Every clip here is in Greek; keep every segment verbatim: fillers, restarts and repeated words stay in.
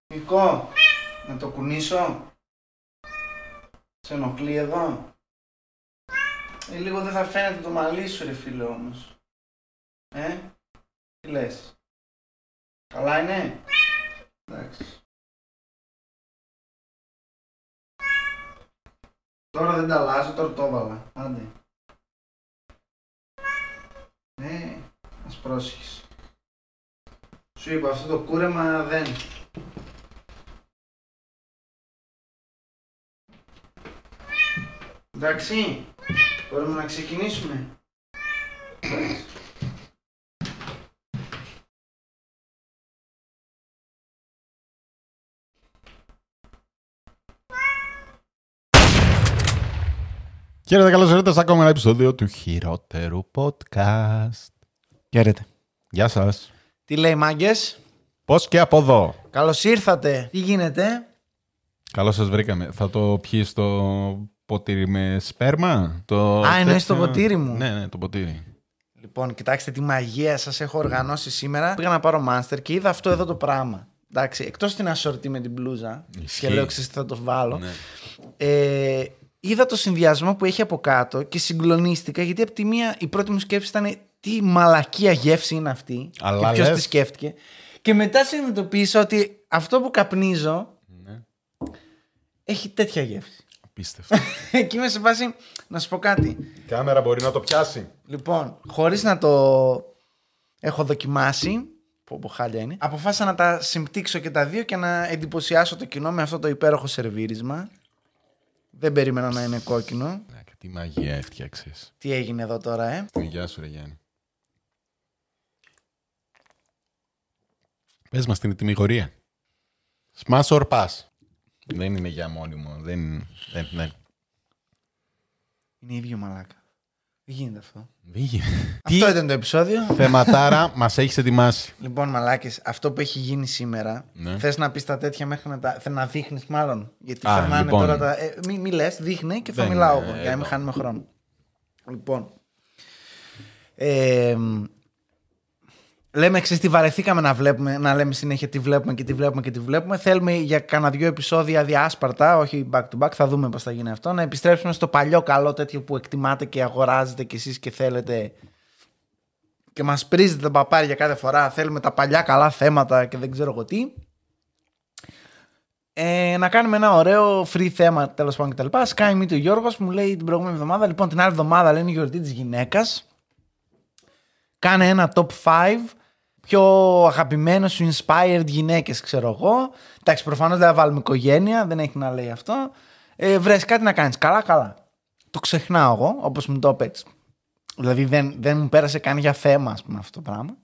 Νικό, να το κουνήσω. Σε ενοχλεί εδώ. Ε, λίγο δεν θα φαίνεται το μαλλί σου ρε φίλε όμως. Ε, τι λες. Καλά είναι. Εντάξει. Τώρα δεν τα αλλάζω, τώρα το έβαλα. Άντε. Ναι, ας πρόσεχες. Σου είπα αυτό το κούρεμα δεν. Εντάξει, μπορούμε να ξεκινήσουμε. Εντάξει. Χαίρετε, καλώς ήρθατε σε ακόμα ένα επεισόδιο του χειρότερου podcast. Χαίρετε. Γεια σας. Τι λέει μάγκες? Πώς και από εδώ. Καλώς ήρθατε. Τι γίνεται? Καλώς σας βρήκαμε. Θα το πιείς στο ποτήρι με σπέρμα? Το Α, εννοείς το τέτοιο... ποτήρι μου. Ναι, ναι, το ποτήρι. Λοιπόν, κοιτάξτε τι μαγεία σας έχω οργανώσει σήμερα. Πήγα να πάρω Monster και είδα αυτό εδώ το πράγμα. Εντάξει, εκτός την ασορτή με την μπλούζα. Ισχύει. Και λέω, ξέρεις τι θα το βάλω. Ναι. Ε, είδα το συνδυασμό που έχει από κάτω και συγκλονίστηκα, γιατί από τη μία η πρώτη μου σκέψη ήταν τι μαλακία γεύση είναι αυτή. Αλλά και ποιος λες... τη σκέφτηκε. Και μετά συνειδητοποίησα ότι αυτό που καπνίζω Ναι. έχει τέτοια γεύση. Απίστευτο. Εκεί είμαι σε φάση να σου πω κάτι. Η κάμερα μπορεί να το πιάσει. Λοιπόν, χωρίς να το έχω δοκιμάσει, που από χάλια είναι, αποφάσισα να τα συμπτύξω και τα δύο και να εντυπωσιάσω το κοινό με αυτό το υπέροχο σερβίρισμα. Δεν περίμενα να είναι κόκκινο. Ναι, και τι μαγεία έφτιαξες. Τι έγινε εδώ τώρα, ε? Γεια σου ρε Γιάννη. Πες μας την τιμιγορία. Smash or pass. Δεν είναι για μόνιμο. Δεν, δεν, δεν. Είναι ίδιο μαλάκα. Δεν γίνεται αυτό. Δεν γίνεται. Αυτό ήταν το επεισόδιο. Θεματάρα μας έχεις ετοιμάσει. Λοιπόν, μαλάκες, αυτό που έχει γίνει σήμερα. Ναι. Θες να πεις τα τέτοια μέχρι να τα. Θε να δείχνεις, μάλλον. Γιατί Α, περνάνε λοιπόν. τώρα τα. Ε, μη, μη λες, δείχνε και θα Δεν, μιλάω ε, εγώ. Για να μην εδώ. χάνουμε χρόνο. Λοιπόν. Ε, λέμε, ξέρεις τι, βαρεθήκαμε να, βλέπουμε, να λέμε συνέχεια τι βλέπουμε και τι βλέπουμε και τι βλέπουμε. Θέλουμε για κάνα δυο επεισόδια διάσπαρτα, όχι back to back, θα δούμε πώς θα γίνει αυτό. Να επιστρέψουμε στο παλιό καλό τέτοιο που εκτιμάτε και αγοράζετε κι εσείς και θέλετε. Και μας πρίζετε τα παπάρια κάθε φορά. Θέλουμε τα παλιά καλά θέματα και δεν ξέρω εγώ τι. Ε, να κάνουμε ένα ωραίο free θέμα τέλος πάντων κτλ. Sky me το Γιώργος που μου λέει την προηγούμενη εβδομάδα. Λοιπόν, την άλλη εβδομάδα λένε η γιορτή της γυναίκας. Κάνε ένα top πέντε πιο αγαπημένο σου inspired γυναίκες, ξέρω εγώ. Εντάξει, προφανώς δεν θα βάλουμε οικογένεια, δεν έχει να λέει αυτό. Ε, βρες κάτι να κάνεις. Καλά, καλά. Το ξεχνάω εγώ, όπως μου το έπαιξε. Δηλαδή δεν, δεν μου πέρασε καν για θέμα, ας πούμε, αυτό το πράγμα.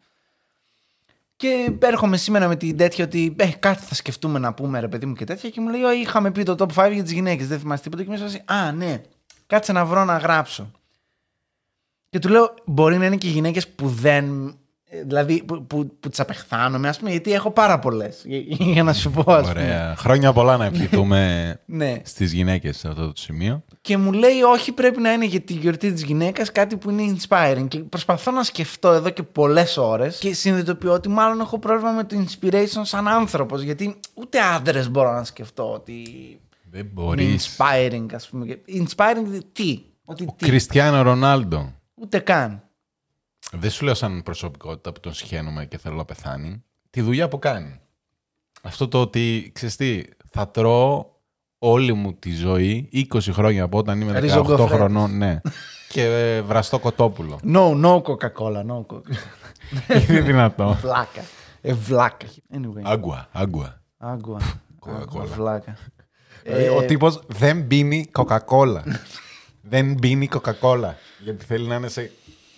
Και έρχομαι σήμερα με την τέτοια ότι ε, κάτι θα σκεφτούμε να πούμε, ρε παιδί μου και τέτοια. Και μου λέει, Ω, είχαμε πει το top πέντε για τις γυναίκες. Δεν θυμάσαι τίποτα. Και μου λέει, Α, ναι, κάτσε να βρω να γράψω. Και του λέω, μπορεί να είναι και γυναίκες που δεν. Δηλαδή που, που, που τις απεχθάνομαι, ας πούμε, γιατί έχω πάρα πολλές. Για, για να σου πω, ας πούμε. Ωραία. Χρόνια πολλά να ευχηθούμε Ναι. στις γυναίκες σε αυτό το σημείο. Και μου λέει, όχι, πρέπει να είναι για τη γιορτή της γυναίκας κάτι που είναι inspiring. Και προσπαθώ να σκεφτώ εδώ και πολλές ώρες και συνειδητοποιώ ότι μάλλον έχω πρόβλημα με το inspiration σαν άνθρωπος. Γιατί ούτε άντρες μπορώ να σκεφτώ ότι Δεν είναι μπορείς. inspiring, ας πούμε. Inspiring τι? Ότι Ο τι? Κριστιάνο Ρονάλντο. Ούτε καν. Δεν σου λέω σαν προσωπικότητα που τον συχαίνομαι και θέλω να πεθάνει. Τη δουλειά που κάνει. Αυτό το ότι, ξέρεις τι, θα τρώω όλη μου τη ζωή, είκοσι χρόνια από όταν είμαι δεκαοκτώ Ριζογκοφρέτης. χρονών, ναι. Και ε, βραστό κοτόπουλο. No, no Coca-Cola, no Coca-Cola. Είναι δυνατό. Βλάκα. Ε, βλάκα. Anyway. Άγκουα, άγκουα. Άγκουα. Coca-Cola. Βλάκα. Δηλαδή, ο τύπος δεν πίνει Coca-Cola. Δεν πίνει Coca-Cola. Γιατί θέλει να είναι σε...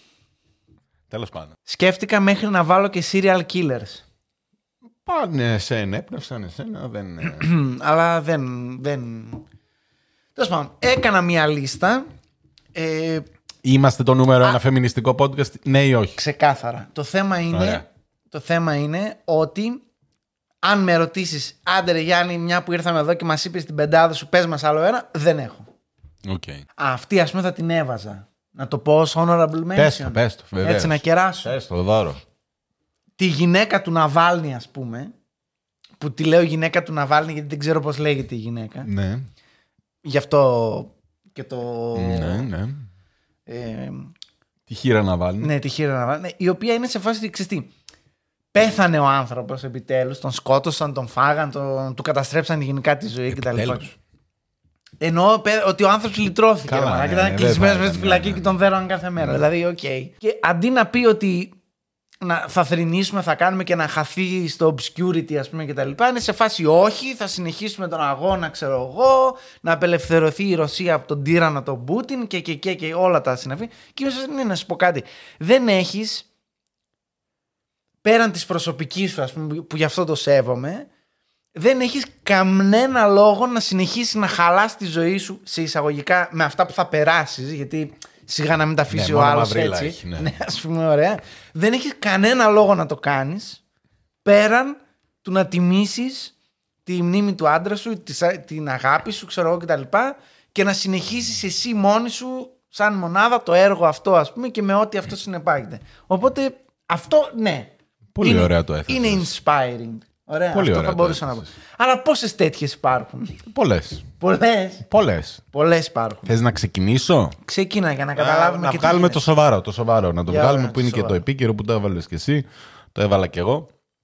Τέλος πάντων. Σκέφτηκα μέχρι να βάλω και serial killers. Πάνε σε ενέπνευσαν εσένα, δεν... Αλλά δεν. δεν... Τέλος πάντων, έκανα μια λίστα. Ε, Είμαστε το νούμερο ένα φεμινιστικό podcast, ναι ή όχι? ξεκάθαρα. Το θέμα είναι, Ωραία. το θέμα είναι ότι αν με ρωτήσεις, άντε ρε Γιάννη, μια που ήρθαμε εδώ και μας είπες την πεντάδα σου, πες μας άλλο ένα, δεν έχω. Okay. Αυτή ας πούμε θα την έβαζα. Να το πω ως honorable mention. Πες το, πες το, βεβαίως. Έτσι να κεράσω. Πες το, δώρο. Τη γυναίκα του Ναβάλνη, ας πούμε, που τη λέω γυναίκα του Ναβάλνη, γιατί δεν ξέρω πώς λέγεται η γυναίκα. Ναι. Γι' αυτό και το. Ναι, ναι. Ε, τη χείρα Ναβάλνη. Ναι, τη χείρα Ναβάλνη. Ναι, η οποία είναι σε φάση ότι ξέρεις τι. Πέθανε ο άνθρωπος επιτέλους, τον σκότωσαν, τον φάγαν, τον, του καταστρέψαν γενικά τη ζωή κτλ. Εννοώ ότι ο άνθρωπος λυτρώθηκε. Καλά, ναι, ήταν ναι, κλεισμένος μέσα στη φυλακή ναι, ναι, ναι. και τον δέρωναν κάθε μέρα. Ναι. Δηλαδή, οκ. Okay. Και αντί να πει ότι να, θα θρηνήσουμε, θα κάνουμε και να χαθεί στο obscurity, ας πούμε, κτλ. Είναι σε φάση όχι, θα συνεχίσουμε τον αγώνα, ξέρω εγώ, να απελευθερωθεί η Ρωσία από τον τύρανο τον Πούτιν και, και, και, και όλα τα συναφή. Και ναι, να σου πω κάτι. Δεν έχεις. Πέραν της προσωπικής σου, ας πούμε, που γι' αυτό το σέβομαι, δεν έχεις κανένα λόγο να συνεχίσεις να χαλάς τη ζωή σου σε εισαγωγικά με αυτά που θα περάσεις, γιατί σιγά να μην τα αφήσει ναι, ο άλλος έτσι. Έχει, ναι. ναι, ας πούμε, ωραία. Δεν έχεις κανένα λόγο να το κάνεις πέραν του να τιμήσεις τη μνήμη του άντρα σου, την αγάπη σου, ξέρω εγώ κτλ. Και να συνεχίσεις εσύ μόνη σου, σαν μονάδα, το έργο αυτό, ας πούμε, και με ό,τι αυτό συνεπάγεται. Οπότε αυτό, ναι. Πολύ είναι, ωραία το έθεσες. Είναι inspiring. Ωραία, πολύ αυτό ωραία θα μπορούσα να πω. Αλλά πόσες τέτοιες υπάρχουν? Πολλές. Πολλές. Πολλές. Πολλές υπάρχουν. Θες να ξεκινήσω? Ξεκίνα για να καταλάβουμε. Να, και να βγάλουμε το σοβαρό, το σοβαρό. Να το για βγάλουμε ωραία, που είναι σοβαρό. Και το επίκαιρο που το έβαλες και εσύ. Το έβαλα και εγώ.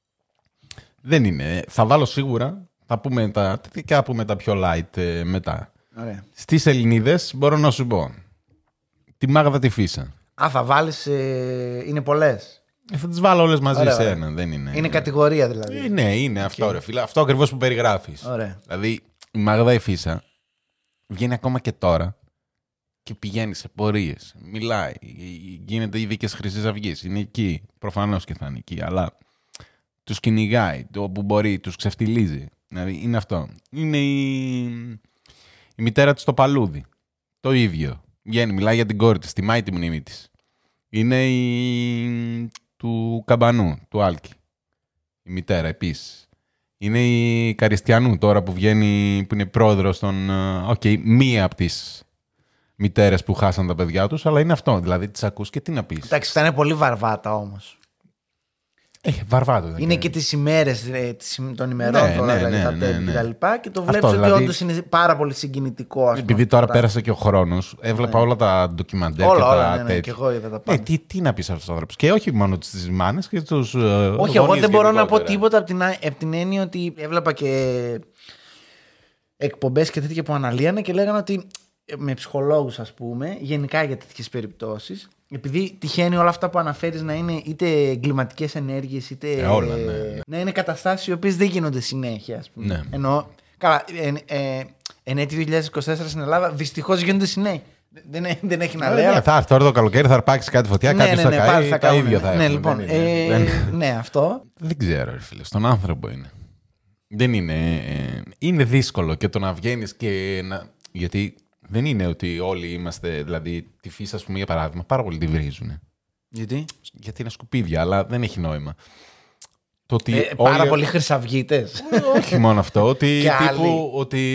Δεν είναι. Θα βάλω σίγουρα. Θα πούμε τα, θα πούμε τα πιο light ε, μετά. Ωραία. Στις Ελληνίδες μπορώ να σου πω. Τη Μάγδα τη Φίσα. Α, θα βάλεις. Ε, είναι πολλές. Ε, θα τις βάλω όλες μαζί ωραία, σε ωραία. ένα. Δεν είναι, είναι κατηγορία δηλαδή. Ε, ναι, είναι okay. αυτό ρε φίλε. Αυτό ακριβώς που περιγράφεις. Ωραία. Δηλαδή η Μάγδα η Φίσα βγαίνει ακόμα και τώρα και πηγαίνει σε πορείες. Μιλάει. Γίνεται οι δίκες Χρυσής Αυγής. Είναι εκεί. Προφανώς και θα είναι εκεί. Αλλά τους κυνηγάει. Το που μπορεί. Τους ξεφτιλίζει. Δηλαδή είναι αυτό. Είναι η, η μητέρα της στο παλούδι. Το ίδιο. Βγαίνει. Μιλάει για την κόρη της. Τιμάει τη μνήμη της. Είναι η του Καμπανού, του Άλκη. Η μητέρα επίσης. Είναι η Καριστιανού τώρα που βγαίνει, που είναι πρόεδρος των... Οκ, okay, μία από τις μητέρες που χάσαν τα παιδιά τους, αλλά είναι αυτό. Δηλαδή τις ακούς και τι να πεις. Εντάξει, αυτά είναι πολύ βαρβάτα όμως. Ε, βαρβάτα. Δεν είναι είναι. Και τις ημέρες ε, των ημερών ναι, τώρα, ναι, δηλαδή, ναι, τα ναι, τέτοια ναι. και τα λοιπά, και το βλέπεις αυτό, ότι δηλαδή, όντως είναι πάρα πολύ συγκινητικό. Ας επειδή τώρα πράγμα. πέρασε και ο χρόνος, έβλεπα ναι. όλα τα ντοκιμαντέρ όλα, και όλα, τα ναι, ναι, τέτοια. και εγώ είδα τα πάντα. Ε, τι, τι να πεις αυτούς τους άνθρωπους. Και όχι μόνο τις μάνες και τους όχι, εγώ δεν μπορώ να πω τίποτα από την, από την έννοια ότι έβλεπα και εκπομπές και τέτοια που αναλύανε και λέγανε ότι με ψυχολόγους, ας πούμε, γενικά για τέτοιες περιπτώσεις, επειδή τυχαίνει όλα αυτά που αναφέρεις να είναι είτε εγκληματικές ενέργειες, είτε ε, όλα, ναι, ναι. να είναι καταστάσεις οι οποίες δεν γίνονται συνέχεια, ας πούμε. Ναι. Ενώ, καλά, ε, ε, εν έτη δύο χιλιάδες είκοσι τέσσερα στην Ελλάδα δυστυχώς γίνονται συνέχεια. Δεν, δεν έχει να λέει. Ναι, θα έρθει τώρα το καλοκαίρι, θα αρπάξει κάτι φωτιά, ναι, κάποιος ναι, ναι, θα καεί, θα τα κάνουν, ίδια θα ναι, έχουν. Λοιπόν, δεν ε, δεν... ναι, αυτό. Δεν ξέρω, ρε φίλε, στον άνθρωπο είναι. Δεν είναι. Ε, είναι δύσκολο και το να βγαίνεις και να. Γιατί δεν είναι ότι όλοι είμαστε, δηλαδή τη φύση, ας πούμε, για παράδειγμα, πάρα πολύ τη βρίζουν. Γιατί? Γιατί είναι σκουπίδια, αλλά δεν έχει νόημα. Το ότι ε, όλοι... Πάρα πολλοί χρυσαυγίτες. Όχι μόνο αυτό, ότι, τύπου, ότι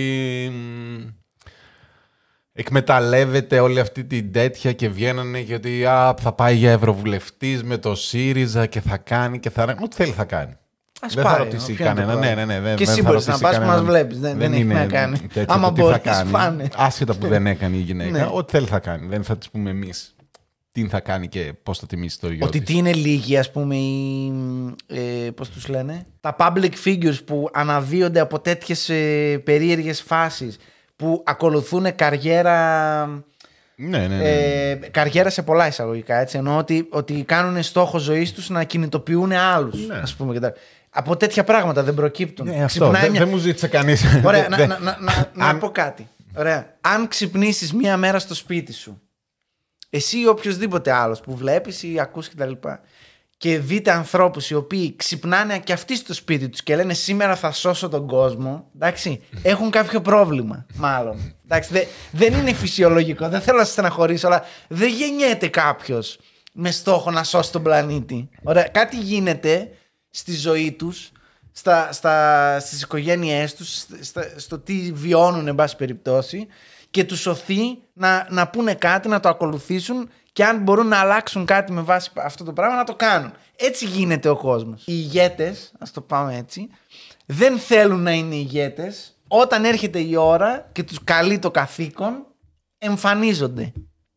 εκμεταλλεύεται όλη αυτή την τέτοια και βγαίνανε γιατί α, θα πάει για ευρωβουλευτής με το ΣΥΡΙΖΑ και θα κάνει και θα... Ό,τι θέλει θα κάνει. Ας δεν πάει, θα ρωτήσει κανένα. Ναι, ναι, ναι, δεν, και δεν εσύ μπορείς να πας που μας βλέπεις. Δεν, δεν, δεν έχει να κάνει. Τέτοιο, άμα τι μπορείς, θα κάνει. φάνε. Άσχετα που δεν έκανε η γυναίκα. ναι. Ό,τι θέλει θα κάνει. Δεν θα της πούμε εμείς τι θα κάνει και πώς θα τιμήσει το γιο ότι της. τι είναι λίγοι, ας πούμε, οι, ε, πώς τους λένε, τα public figures που αναδύονται από τέτοιες ε, περίεργες φάσεις, που ακολουθούν καριέρα... Ναι, ναι, ναι. Ε, καριέρα σε πολλά εισαγωγικά, έτσι, εννοώ ότι, ότι κάνουν στόχο ζωής τους να κινητοποιούν άλλους, ναι. ας πούμε, και τα... Από τέτοια πράγματα δεν προκύπτουν. Ναι, αυτό. Δεν, μια... δεν μου ζήτησε κανείς. Ωραία, να, να, να, να, να πω κάτι. Ωραία. Αν ξυπνήσεις μία μέρα στο σπίτι σου, εσύ ή οποιοδήποτε άλλος που βλέπεις ή ακούς κτλ. Και δείτε ανθρώπους οι οποίοι ξυπνάνε και αυτοί στο σπίτι τους και λένε σήμερα θα σώσω τον κόσμο, εντάξει, έχουν κάποιο πρόβλημα, μάλλον. Εντάξει, δε, δεν είναι φυσιολογικό, δεν θέλω να σας στεναχωρήσω, αλλά δεν γεννιέται κάποιος με στόχο να σώσει τον πλανήτη. Ωραία, κάτι γίνεται στη ζωή τους, στα, στα, στις οικογένειές τους, στα, στο τι βιώνουν εν πάση περιπτώσει, και τους σωθεί να, να πούνε κάτι, να το ακολουθήσουν και αν μπορούν να αλλάξουν κάτι με βάση αυτό το πράγμα να το κάνουν. Έτσι γίνεται ο κόσμος. Οι ηγέτες, ας το πάμε έτσι, δεν θέλουν να είναι ηγέτες. Όταν έρχεται η ώρα και τους καλεί το καθήκον, εμφανίζονται.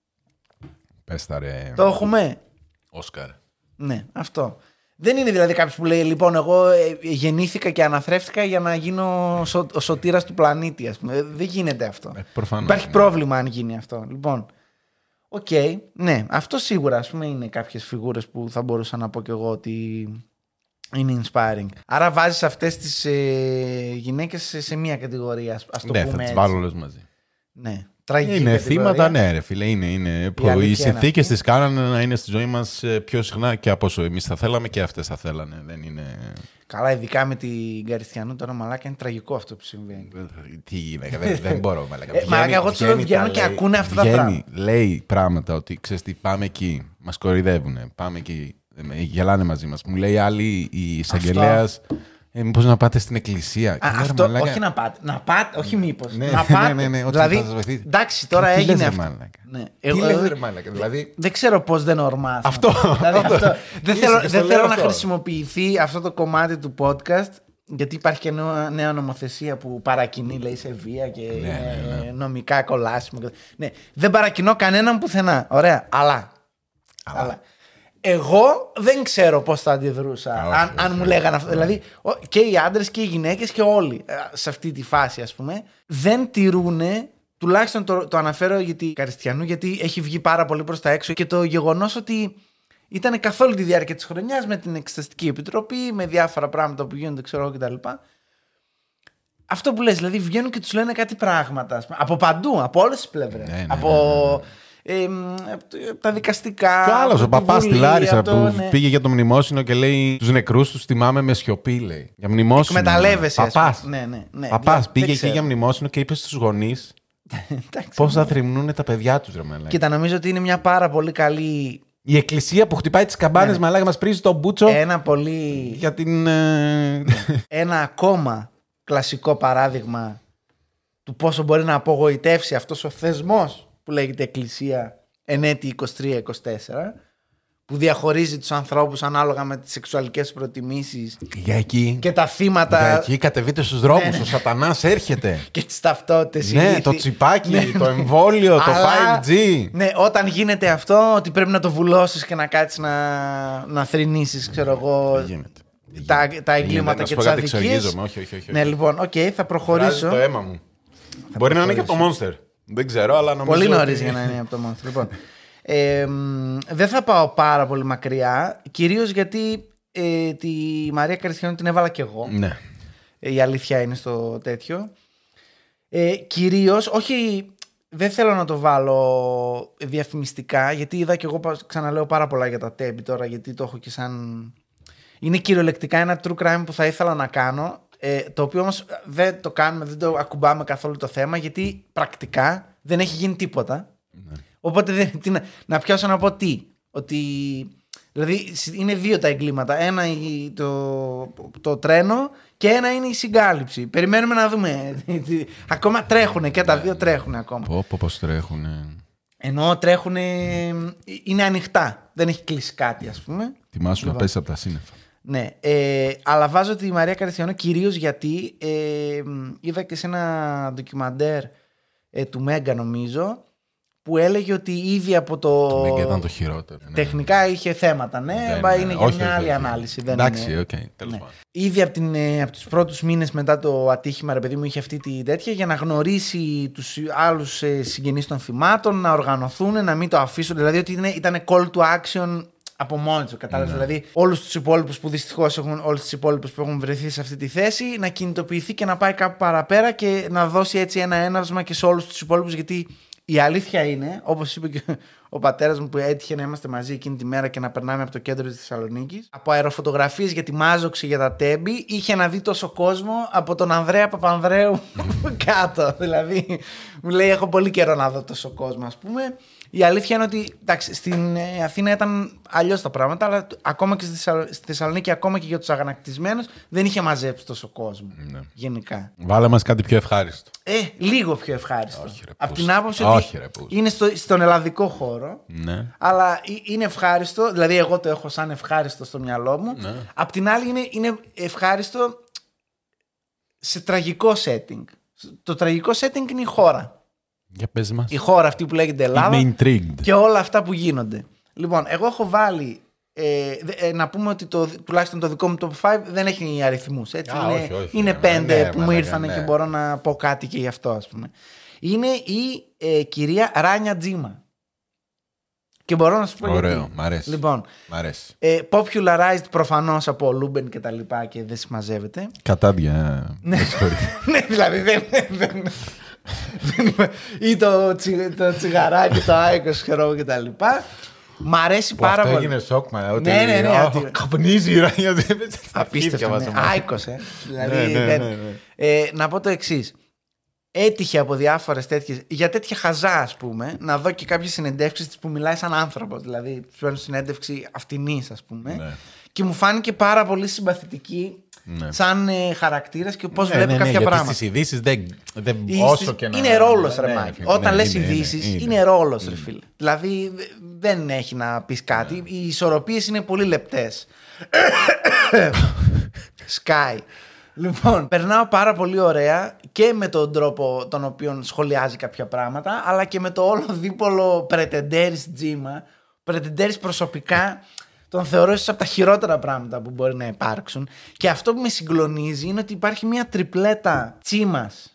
Πες τα ρε. Το έχουμε. Όσκαρ. Ναι, αυτό. Δεν είναι δηλαδή κάποιος που λέει, λοιπόν, εγώ γεννήθηκα και αναθρέφτηκα για να γίνω σω, ο σωτήρας του πλανήτη, ας πούμε. Δεν γίνεται αυτό. Ε, προφανώς, Υπάρχει ναι. πρόβλημα αν γίνει αυτό. Λοιπόν, οκ, okay, ναι, αυτό σίγουρα, ας πούμε, είναι κάποιες φιγούρες που θα μπορούσα να πω κι εγώ ότι είναι inspiring. Άρα βάζεις αυτές τις ε, γυναίκες σε, σε μία κατηγορία, ας το ναι, πούμε θα τις έτσι. βάλω όλες μαζί. Ναι. Τραγική Είναι κατηγορία. θύματα, ναι, ρε φίλε. Είναι, είναι. Που οι συνθήκες τις κάνανε να είναι στη ζωή μας πιο συχνά και από όσο εμείς θα θέλαμε και αυτές θα θέλανε. Δεν είναι. Καλά, ειδικά με την Καριστιανού τώρα, μαλάκα, είναι τραγικό αυτό που συμβαίνει. Τι γίνεται, δεν, δεν μπορώ. Μαλάκα, ε, μαλάκα εγώ του λέω βγαίνουν και λέει, ακούνε αυτά βγαίνει, τα πράγματα. Λέει πράγματα ότι ξέρεις τι, πάμε εκεί, μας κοροϊδεύουν, πάμε εκεί, γελάνε μαζί μας. Μου λέει άλλη η εισαγγελέας. Ε, μήπως να πάτε στην εκκλησία. Α, αυτό, μαλάκα... όχι να πάτε. Να πάτε, όχι μήπως. Ναι, να πάτε. Ναι, ναι, ναι, δηλαδή, θα σας βοηθήσει. Εντάξει, τώρα τι, έγινε τι αυτό. Ναι. Τι Εγώ, λες ρε μάλακα, δηλαδή... Δεν ξέρω πώς δεν ορμάς. Αυτό. δηλαδή, αυτό. αυτό. δεν θέλω, δεν θέλω να αυτό. χρησιμοποιηθεί αυτό το κομμάτι του podcast, γιατί υπάρχει και νέα, νέα νομοθεσία που παρακινεί, λέει, σε βία και ναι, ναι, ναι. νομικά κολάσιμο. Ναι, δεν παρακινώ κανέναν πουθενά. Ωραία, αλλά... αλλά. αλλά. Εγώ δεν ξέρω πώς θα αντιδρούσα Α, αν, όχι, αν όχι, μου όχι. λέγανε αυτό. Δηλαδή και οι άντρες και οι γυναίκες και όλοι σε αυτή τη φάση, ας πούμε, δεν τηρούνε. Τουλάχιστον το, το αναφέρω γιατί Καριστιανού, γιατί έχει βγει πάρα πολύ προς τα έξω και το γεγονός ότι ήταν καθ' όλη τη διάρκεια της χρονιάς με την Εξεταστική Επιτροπή, με διάφορα πράγματα που γίνονται, ξέρω εγώ κτλ. Αυτό που λες, δηλαδή βγαίνουν και τους λένε κάτι πράγματα, ας πούμε, από παντού, από όλες τις πλευρές. Ναι, ναι, από ναι, ναι. Ε, τα δικαστικά. Και ο άλλος, ο παπάς στη Λάρισα το, που ναι. πήγε για το μνημόσυνο και λέει τους νεκρούς τους τιμάμε με σιωπή, λέει. Για μνημόσυνο. Εκμεταλλεύεσαι. Παπάς. Ναι, ναι, ναι. Παπάς Δεν πήγε εκεί ξέρω. για μνημόσυνο και είπε στους γονείς πώς θα θρυμνούν τα παιδιά τους, ρε μαλάκα. Κοίτα, νομίζω ότι είναι μια πάρα πολύ καλή. Η εκκλησία που χτυπάει τις καμπάνες, Ναι. μαλάκα, μας πρίζει τον μπούτσο Ένα πολύ. για την. ε, Ένα ακόμα κλασικό παράδειγμα του πόσο μπορεί να απογοητεύσει αυτός ο θεσμός που λέγεται Εκκλησία εν έτη είκοσι τρία είκοσι τέσσερα, που διαχωρίζει τους ανθρώπους ανάλογα με τις σεξουαλικές προτιμήσεις Για εκεί. και τα θύματα. Για εκεί κατεβείτε στους δρόμους. Ναι, ναι. Ο σατανάς έρχεται. Και τις ταυτότητες. Ναι, ηλίθιοι. το τσιπάκι, Ναι. το εμβόλιο, το Αλλά, φάιβ τζι. Ναι, όταν γίνεται αυτό, ότι πρέπει να το βουλώσεις και να κάτσεις να, να θρηνήσεις, ξέρω εγώ, Δεν γίνεται. τα, τα εγκλήματα Να και σου πω τις κάτι, αδικίες. εξοργίζομαι. Όχι, όχι, όχι. Ναι, λοιπόν, οκ, okay, θα προχωρήσω. Το αίμα μου. Μπορεί να είναι και από το Monster. Δεν ξέρω, αλλά νομίζω. Πολύ νωρίς ότι- για να είναι από το Monster. Λοιπόν, ε, μ, δεν θα πάω πάρα πολύ μακριά, κυρίως γιατί ε, τη Μαρία Καριστιανού την έβαλα κι εγώ. Ναι. Ε, η αλήθεια είναι στο τέτοιο. Ε, κυρίως, όχι, δεν θέλω να το βάλω διαφημιστικά, γιατί είδα κι εγώ, ξαναλέω, πάρα πολλά για τα τέμπη τώρα, γιατί το έχω και σαν... Είναι κυριολεκτικά ένα true crime που θα ήθελα να κάνω, ε, το οποίο όμως δεν το κάνουμε, δεν το ακουμπάμε καθόλου το θέμα, γιατί πρακτικά δεν έχει γίνει τίποτα. Ναι. Οπότε δεν, τι, να, να πιάσω να πω τι. Ότι, δηλαδή είναι δύο τα εγκλήματα. Ένα η- το, το τρένο και ένα είναι η συγκάλυψη. Περιμένουμε να δούμε. Ακόμα τρέχουνε και τα δύο τρέχουν ακόμα. Πω, πω, πώς τρέχουνε. Ενώ τρέχουν, είναι ανοιχτά. Δεν έχει κλείσει κάτι, ας πούμε. Τιμάσου να πέσει από τα σύννεφα. Ναι, ε, αλλά βάζω τη Μαρία Καριστιανού κυρίως γιατί ε, είδα και σε ένα ντοκιμαντέρ ε, του Μέγκα, νομίζω, που έλεγε ότι ήδη από το. Το Μέγκα ήταν το χειρότερο. Ναι. Τεχνικά είχε θέματα, ναι, Δεν, μπα, ναι, είναι όχι, για μια όχι, άλλη όχι. ανάλυση. Δεν Εντάξει, είναι... οκ, τέλος Ναι. πάντων. Ήδη από, την, ε, από τους πρώτους μήνες μετά το ατύχημα, ρε παιδί μου, είχε αυτή τη τέτοια για να γνωρίσει τους άλλους ε, συγγενείς των θυμάτων, να οργανωθούν, να μην το αφήσουν. Δηλαδή ότι είναι, ήταν call to action από μόνοι του. Κατάλαβες, Ναι. δηλαδή όλους τους υπόλοιπους που δυστυχώς έχουν, όλους τους υπόλοιπους που έχουν βρεθεί σε αυτή τη θέση, να κινητοποιηθεί και να πάει κάπου παραπέρα και να δώσει έτσι ένα έναυσμα και σε όλους τους υπόλοιπους, γιατί η αλήθεια είναι, όπως είπε και ο πατέρας μου που έτυχε να είμαστε μαζί εκείνη τη μέρα και να περνάμε από το κέντρο της Θεσσαλονίκης, από αεροφωτογραφίες για τη Μάζοξη, για τα τέμπη, είχε να δει τόσο κόσμο από τον Ανδρέα Παπανδρέου κάτω. Δηλαδή, μου λέει: έχω πολύ καιρό να δω τόσο κόσμο, ας πούμε. Η αλήθεια είναι ότι εντάξει, στην Αθήνα ήταν αλλιώς τα πράγματα, αλλά ακόμα και στη Θεσσαλονίκη, ακόμα και για τους αγανακτισμένους, δεν είχε μαζέψει τόσο κόσμο. Ναι. Γενικά. Βάλε μας κάτι πιο ευχάριστο. Ε, λίγο πιο ευχάριστο. Όχι, ρε, από την άποψη ότι Όχι, ρε, είναι στο, στον ελλαδικό χώρο, ναι. αλλά είναι ευχάριστο, δηλαδή εγώ το έχω σαν ευχάριστο στο μυαλό μου. Ναι. Απ' την άλλη είναι, είναι ευχάριστο σε τραγικό setting. Το τραγικό setting είναι η χώρα. Για πες μας. Η χώρα αυτή που λέγεται Ελλάδα. Είμαι intrigued. Και όλα αυτά που γίνονται. Λοιπόν, εγώ έχω βάλει. Ε, ε, να πούμε ότι το, τουλάχιστον το δικό μου top πέντε δεν έχει αριθμούς. Έτσι. Α, είναι όχι, όχι, είναι ναι, πέντε ναι, που ναι, μου ναι, ήρθαν ναι. και μπορώ να πω κάτι και γι' αυτό, ας πούμε. Είναι η ε, κυρία Ράνια Τζίμα. Και μπορώ να σου πω. Ωραίο, γιατί. μ' αρέσει. Λοιπόν, μ' αρέσει. ε, popularized προφανώς από Λούμπεν και τα λοιπά και δεν συμμαζεύεται. Κατάδια. Ναι, ναι, δηλαδή δεν. δεν ή το, τσι, το τσιγαράκι, το άικος, ξέρω και τα λοιπά. Μ' αρέσει Που πάρα αυτό πολύ. έγινε σοκ, μα. Ότι... Ναι, ναι, ναι. Oh, ότι... καπνίζει η Ράνια. Απίστευτο. Ναι. Άικος, ε. δηλαδή, ναι, ναι, δεν... ναι, ναι. Ε, να πω το εξής. Έτυχε από διάφορες τέτοιες, για τέτοια χαζά, ας πούμε, να δω και κάποιες συνεντεύξεις της που μιλάει σαν άνθρωπος. Δηλαδή, του παίρνω συνέντευξη αυτινής, ας πούμε. Ναι. Και μου φάνηκε πάρα πολύ συμπαθητική. Ναι. Σαν ε, χαρακτήρας και πώς ναι, βλέπει ναι, ναι, κάποια γιατί πράγματα. στις ειδήσεις δεν, δεν Ίσως, όσο και να... Είναι ρόλος, ναι, ρε ναι, Μάκη. ναι, Όταν ναι, λες είναι, ειδήσεις, είναι, είναι, είναι ρόλος, είναι. ρε φίλε. Δηλαδή δεν έχει να πεις κάτι. Ναι. Οι ισορροπίες είναι πολύ λεπτές. Sky. Λοιπόν, περνάω πάρα πολύ ωραία και με τον τρόπο τον οποίο σχολιάζει κάποια πράγματα, αλλά και με το όλο δίπολο Πρετεντέρης Τζίμα. Πρετεντέρης προσωπικά τον θεωρώ ίσως από τα χειρότερα πράγματα που μπορεί να υπάρξουν. Και αυτό που με συγκλονίζει είναι ότι υπάρχει μια τριπλέτα Τσίμας,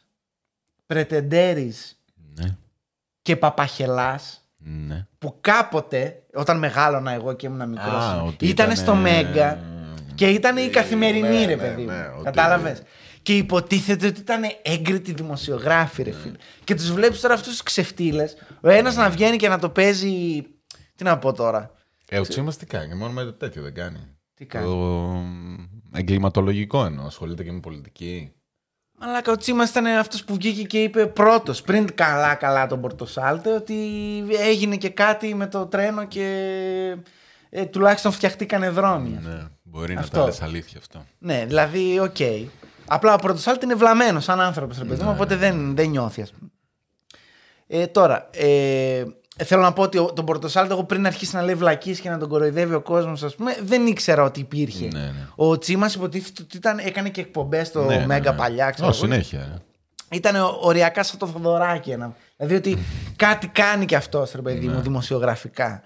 Πρετεντέρης, ναι, και Παπαχελάς, ναι, που κάποτε, όταν μεγάλωνα εγώ και ήμουν μικρός, ήταν στο Μέγκα και ήταν η καθημερινή, ναι, ρε παιδί μου. Ναι, ναι, κατάλαβες. Και υποτίθεται ότι ήταν έγκριτοι δημοσιογράφοι, ρε φίλε. Ναι. Και τους βλέπεις τώρα αυτούς τους ξεφτύλες, ο ένας ναι. να βγαίνει και να το παίζει. Τι να πω τώρα. Ε, ο Τσίμας τι κάνει, μόνο με το τέτοιο δεν κάνει. Τι κάνει. Το εγκληματολογικό εννοώ, ασχολείται και με πολιτική. Αλλά ο Τσίμας ήταν αυτός που βγήκε και είπε πρώτος, πριν καλά καλά τον Πορτοσάλτε, ότι έγινε και κάτι με το τρένο και ε, τουλάχιστον φτιαχτήκανε δρόμοι. Ναι, μπορεί αυτό. Να τα λες αλήθεια αυτό. Ναι, δηλαδή, οκ. Okay. Απλά ο Πορτοσάλτε είναι βλαμμένος σαν άνθρωπος, ρε παιδί μου, οπότε δεν, δεν νιώθει, ας πούμε. Ε, τώρα, ε, θέλω να πω ότι τον Πορτοσάλτε, εγώ πριν αρχίσει να λέει βλακίες και να τον κοροϊδεύει ο κόσμος, ας πούμε, δεν ήξερα ότι υπήρχε. Ναι, ναι. Ο Τσίμας υποτίθεται ότι ήταν, έκανε και εκπομπές στο ναι, Μέγκα, ναι, ναι, παλιά, ξέρω. Ω, συνέχεια. Ήταν οριακά σαν το Θοδωράκι. Ένα. Δηλαδή ότι κάτι κάνει και αυτός, ρε παιδί μου, ναι, δημοσιογραφικά.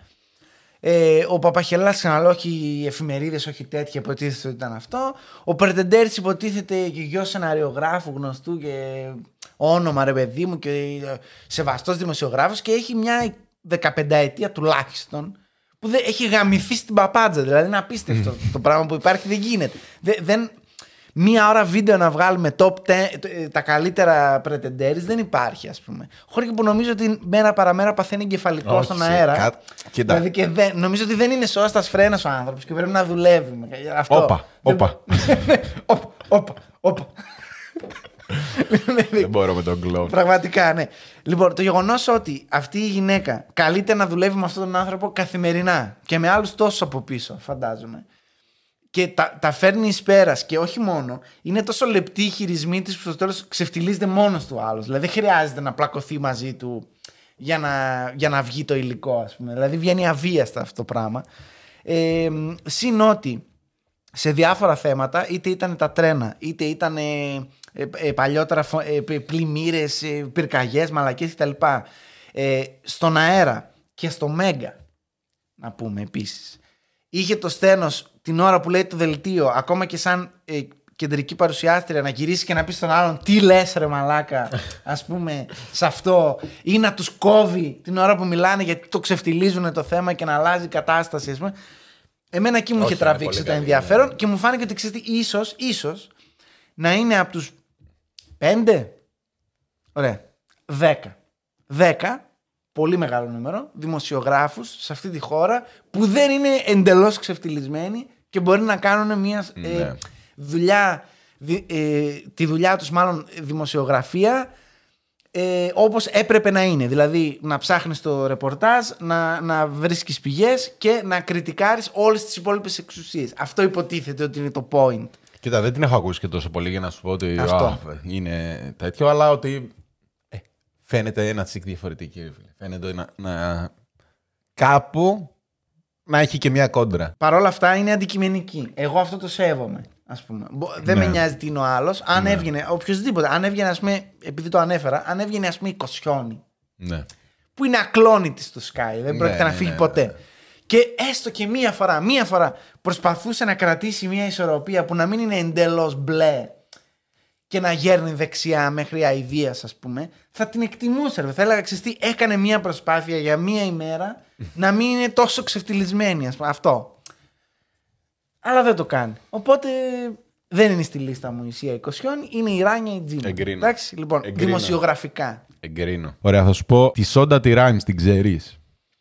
Ε, ο Παπαχελάς, ξαναλέω, όχι εφημερίδες, όχι τέτοια, υποτίθεται ότι ήταν αυτό. Ο Πρετεντέρης υποτίθεται και γιος σεναριογράφου γνωστού και όνομα, ρε παιδί μου, και σεβαστός δημοσιογράφος και έχει μια δεκαπενταετία τουλάχιστον που δεν, έχει γαμηθεί στην παπάντζα. Δηλαδή είναι απίστευτο το πράγμα που υπάρχει, δεν γίνεται. Δεν, δεν, μία ώρα βίντεο να βγάλουμε top δέκα, τα καλύτερα Pretenders δεν υπάρχει, ας πούμε. Χωρίς που νομίζω ότι μέρα παραμέρα παθαίνει εγκεφαλικό όχι, στον αέρα. Κα... Δηλαδή και δεν, νομίζω ότι δεν είναι σώστας φρένας ο άνθρωπος και πρέπει να δουλεύει. Όπα, όπα. Όπα, όπα. Δεν μπορώ με τον κλόβ. Πραγματικά, ναι. Λοιπόν, το γεγονός ότι αυτή η γυναίκα καλείται να δουλεύει με αυτόν τον άνθρωπο καθημερινά και με άλλους τόσους από πίσω, φαντάζομαι. Και τα, τα φέρνει εις πέρας και όχι μόνο, είναι τόσο λεπτή η χειρισμοί της που στο τέλος ξεφτιλίζεται μόνος του άλλος. Δηλαδή δεν χρειάζεται να πλακωθεί μαζί του για να, για να βγει το υλικό, ας πούμε. Δηλαδή βγαίνει αβίαστα αυτό το πράγμα. Ε, συν ότι σε διάφορα θέματα, είτε ήταν τα τρένα, είτε ήταν ε, ε, ε, παλιότερα ε, πλημμύρες, ε, πυρκαγιές, μαλακίες κτλ. Ε, στον αέρα και στο Μέγκα, να πούμε επίσης, είχε το στένος την ώρα που λέει το δελτίο, ακόμα και σαν ε, κεντρική παρουσιάστρια, να γυρίσει και να πει στον άλλον τι λες ρε μαλάκα, ας πούμε, σε αυτό, ή να τους κόβει την ώρα που μιλάνε γιατί το ξεφτιλίζουν το θέμα και να αλλάζει η κατάσταση, ας πούμε. Εμένα εκεί μου είχε τραβήξει το ενδιαφέρον είναι. Και μου φάνηκε ότι ξέρετε, ίσως, ίσως να είναι από τους πέντε, ωραία, δέκα, δέκα, πολύ μεγάλο νούμερο, δημοσιογράφους σε αυτή τη χώρα που δεν είναι εντελώς ξεφτιλισμένοι και μπορεί να κάνουν μια ναι. ε, δουλειά, δι, ε, τη δουλειά τους μάλλον δημοσιογραφία ε, όπως έπρεπε να είναι. Δηλαδή να ψάχνεις το ρεπορτάζ, να, να βρίσκεις πηγές και να κριτικάρεις όλες τις υπόλοιπες εξουσίες. Αυτό υποτίθεται ότι είναι το point. Κοίτα, δεν την έχω ακούσει και τόσο πολύ για να σου πω ότι Αυτό. α, είναι τέτοιο, αλλά ότι ε, φαίνεται ένα τσικ διαφορετική. Φαίνεται να, να κάπου να έχει και μια κόντρα. Παρ' όλα αυτά είναι αντικειμενική. Εγώ αυτό το σέβομαι. Ας πούμε. Δεν Ναι. με νοιάζει τι είναι ο άλλος. Αν Ναι. έβγαινε, οποιοδήποτε, αν έβγαινε, ας πούμε, επειδή το ανέφερα, αν έβγαινε, ας πούμε, η Κοσιόνη, Ναι. που είναι ακλόνητη στο Sky, δεν Ναι, πρόκειται να ναι, φύγει ναι, ποτέ. ναι. Και έστω και μία φορά, μία φορά προσπαθούσε να κρατήσει μία ισορροπία που να μην είναι εντελώς μπλε και να γέρνει δεξιά μέχρι αηδίας, ας πούμε, θα την εκτιμούσε. Ρε. Θα έλεγα, ξέρεις τι, έκανε μία προσπάθεια για μία ημέρα να μην είναι τόσο ξεφτυλισμένη, ας πούμε. Αυτό. Αλλά δεν το κάνει. Οπότε δεν είναι στη λίστα μου η Σία Κοσιόνη, είναι η Ράνια η Τζίνα. Εγκρίνω. Εντάξει, λοιπόν, Εγκρίνω. δημοσιογραφικά. Εγκρίνω. Ωραία, θα σου πω τη Σόντα τη Rhimes, την ξέρεις?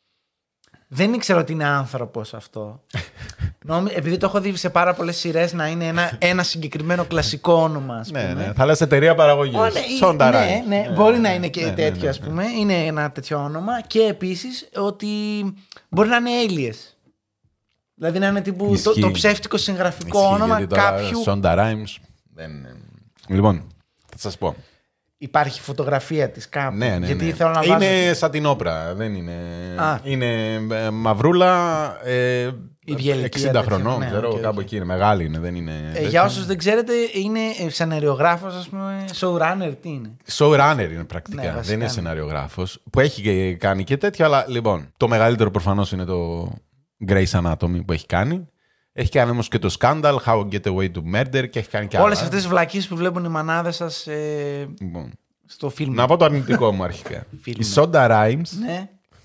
Δεν ήξερα ότι είναι άνθρωπος αυτό. Νόμι... Επειδή το έχω δει σε πάρα πολλές σειρές να είναι ένα, ένα συγκεκριμένο κλασικό όνομα, ας πούμε. Ναι, ναι. Θα λες εταιρεία παραγωγής. Ω, ναι, Σόντα ναι, Rhimes. ναι, μπορεί να είναι και ναι, ναι, τέτοιο, ναι, ας ναι. πούμε. Είναι ένα τέτοιο όνομα. Και επίσης ότι μπορεί να είναι alias. Δηλαδή να είναι τύπου το, Ισχύει. το ψεύτικο συγγραφικό Ισχύει, όνομα γιατί τώρα κάποιου. Σόντα Rhimes δεν είναι. Λοιπόν, θα σας πω. Υπάρχει φωτογραφία της κάπου. Ναι, ναι, γιατί ναι. θέλω να βάζω. Είναι σαν την όπρα. Δεν είναι. Α. Είναι ε, μαυρούλα. Ε, Ιδιαιλικία εξήντα τέτοια. χρονών. Ναι, ξέρω, οκ, κάπου οκ. εκεί είναι. Μεγάλη είναι. Δεν είναι Ε, τέτοια. για όσους δεν ξέρετε, είναι ε, σεναριογράφος, ας πούμε, showrunner, τι είναι. Showrunner είναι πρακτικά. Ναι, βασικά, δεν είναι ναι. σεναριογράφος. Που έχει και κάνει και τέτοια. Αλλά λοιπόν, το μεγαλύτερο προφανώς είναι το Grey's Anatomy που έχει κάνει. Έχει κάνει όμως και το Scandal, How to Get Away to Murder και έχει κάνει και άλλα. Όλες αυτές τις βλακίες που βλέπουν οι μανάδες σας ε, Λοιπόν, στο φιλμ. να πω το αρνητικό μου αρχικά. Φιλμ. Η Shonda Rhimes Ναι.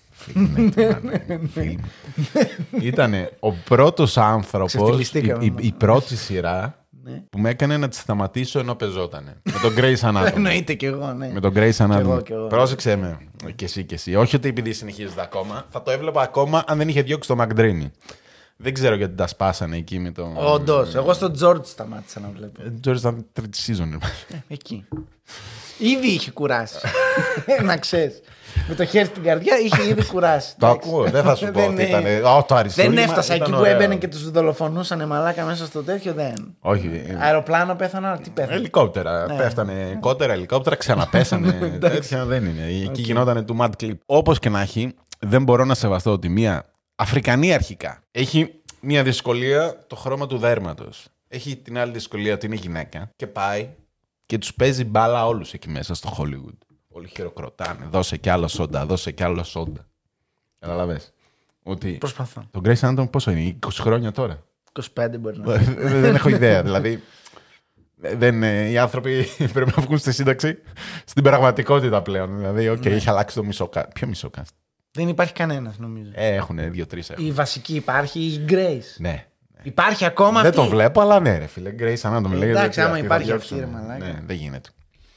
ήταν ο πρώτος άνθρωπος, η, Ξεφτυλιστήκαμε. η, η πρώτη σειρά Ναι. που με έκανε να τη σταματήσω ενώ πεζότανε. Με τον Grey's Anatomy. Εννοείται κι εγώ, ναι. Με τον Grey's Κι εγώ, Anatomy. κι εγώ. Πρόσεξε με. Και εσύ και εσύ. Όχι ότι επειδή συνεχίζεται ακόμα. Θα το έβλεπα ακόμα αν δεν είχε διώξει το McDreamy. Δεν ξέρω γιατί τα σπάσανε εκεί με το. Όντως. Εγώ στον George σταμάτησα να βλέπω. George ήταν τρίτη season. Ε, εκεί. Ήδη είχε κουράσει. Να ξέρεις. Με το χέρι στην καρδιά είχε ήδη κουράσει. Το Εντάξει. ακούω. Δεν θα σου πω Δεν ότι είναι- ήταν. Ω, το αριστούργημα Δεν έφτασα ήταν εκεί που ωραίο. έμπαινε και τους δολοφονούσαν μαλάκα μέσα στο τέτοιο. Δεν. Όχι. Αεροπλάνο πέθανα, τι πέθανε. Ελικόπτερα. Ναι. Πέφτανε κότερα, ελικόπτερα, ξαναπέσανε. Τέτοια δεν είναι. Εκεί γινόταν του Mad Clip. Όπως και να έχει, δεν μπορώ να σεβαστώ ότι μια Αφρικανή αρχικά έχει μια δυσκολία το χρώμα του δέρματος. Έχει την άλλη δυσκολία ότι είναι γυναίκα και πάει και τους παίζει μπάλα όλους εκεί μέσα στο Hollywood. Όλοι χειροκροτάνε. Δώσε κι άλλο σόντα, δώσε κι άλλο σόντα. Καταλαβες. Ότι Προσπαθώ. τον Grey's Anatomy πόσο είναι, είκοσι χρόνια τώρα. είκοσι πέντε μπορεί να. Δεν έχω ιδέα. Δηλαδή, δεν, ε, οι άνθρωποι πρέπει να βγουν στη σύνταξη στην πραγματικότητα πλέον. Δηλαδή, οκ, έχει αλλάξει το μισό cast. Ποιο μισό cast? Δεν υπάρχει κανένας νομίζω. Ε, έχουν δύο-τρει. Η βασική υπάρχει, η Grace. Ναι. Υπάρχει ακόμα Δεν αυτή. τον βλέπω, αλλά ναι, ρε φίλε. Grey's Anatomy λέγεται. εντάξει, άμα αυτή θα υπάρχει διώξουν. αυτή, ρε μαλάκα. Ναι, δεν γίνεται.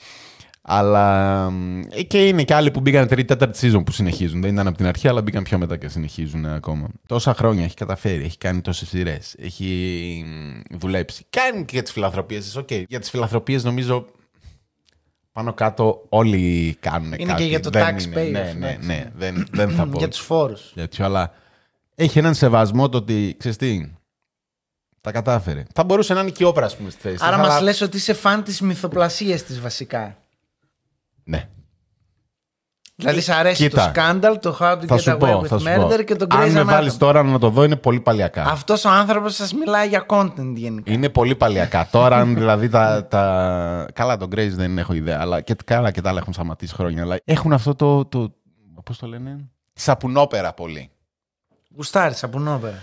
Αλλά ε, και είναι και άλλοι που μπήκαν τρίτη, τέταρτη season που συνεχίζουν. Δεν ήταν από την αρχή, αλλά μπήκαν πιο μετά και συνεχίζουν ακόμα. Τόσα χρόνια έχει καταφέρει, έχει κάνει τόσες σειρές, έχει μ, δουλέψει. Κάνει και για τις φιλανθρωπίες της. Okay. Για τις φιλανθρωπίες νομίζω πάνω κάτω όλοι κάνουν κάτι. Είναι και για το Δεν tax είναι, payer, Ναι, ναι, εντάξει. ναι. Δεν, δεν θα πω. Για τους φόρους. τέτοιο, αλλά έχει έναν σεβασμό το ότι, ξέρεις τι, τα κατάφερε. Θα μπορούσε να είναι και η όπρα, ας πούμε, στη θέση της, Άρα αλλά- μας λες ότι είσαι φαν της μυθοπλασίας της βασικά. Ναι. Δηλαδή σ' αρέσει Κοίτα, το Scandal, το How to Θα Get σου Away πω, with θα σου Murder πω. και το Αν Grey's με Anatomy. βάλεις τώρα να το δω, είναι πολύ παλιακά. Αυτός ο άνθρωπος σας μιλάει για content γενικά. Είναι πολύ παλιακά. Τώρα, αν δηλαδή τα, τα. Καλά, το Grace δεν έχω ιδέα, αλλά και, καλά και τα άλλα έχουν σταματήσει χρόνια. Αλλά έχουν αυτό το. το... Πώς το λένε, σαπουνόπερα πολύ. Γουστάρεις από νόπερα.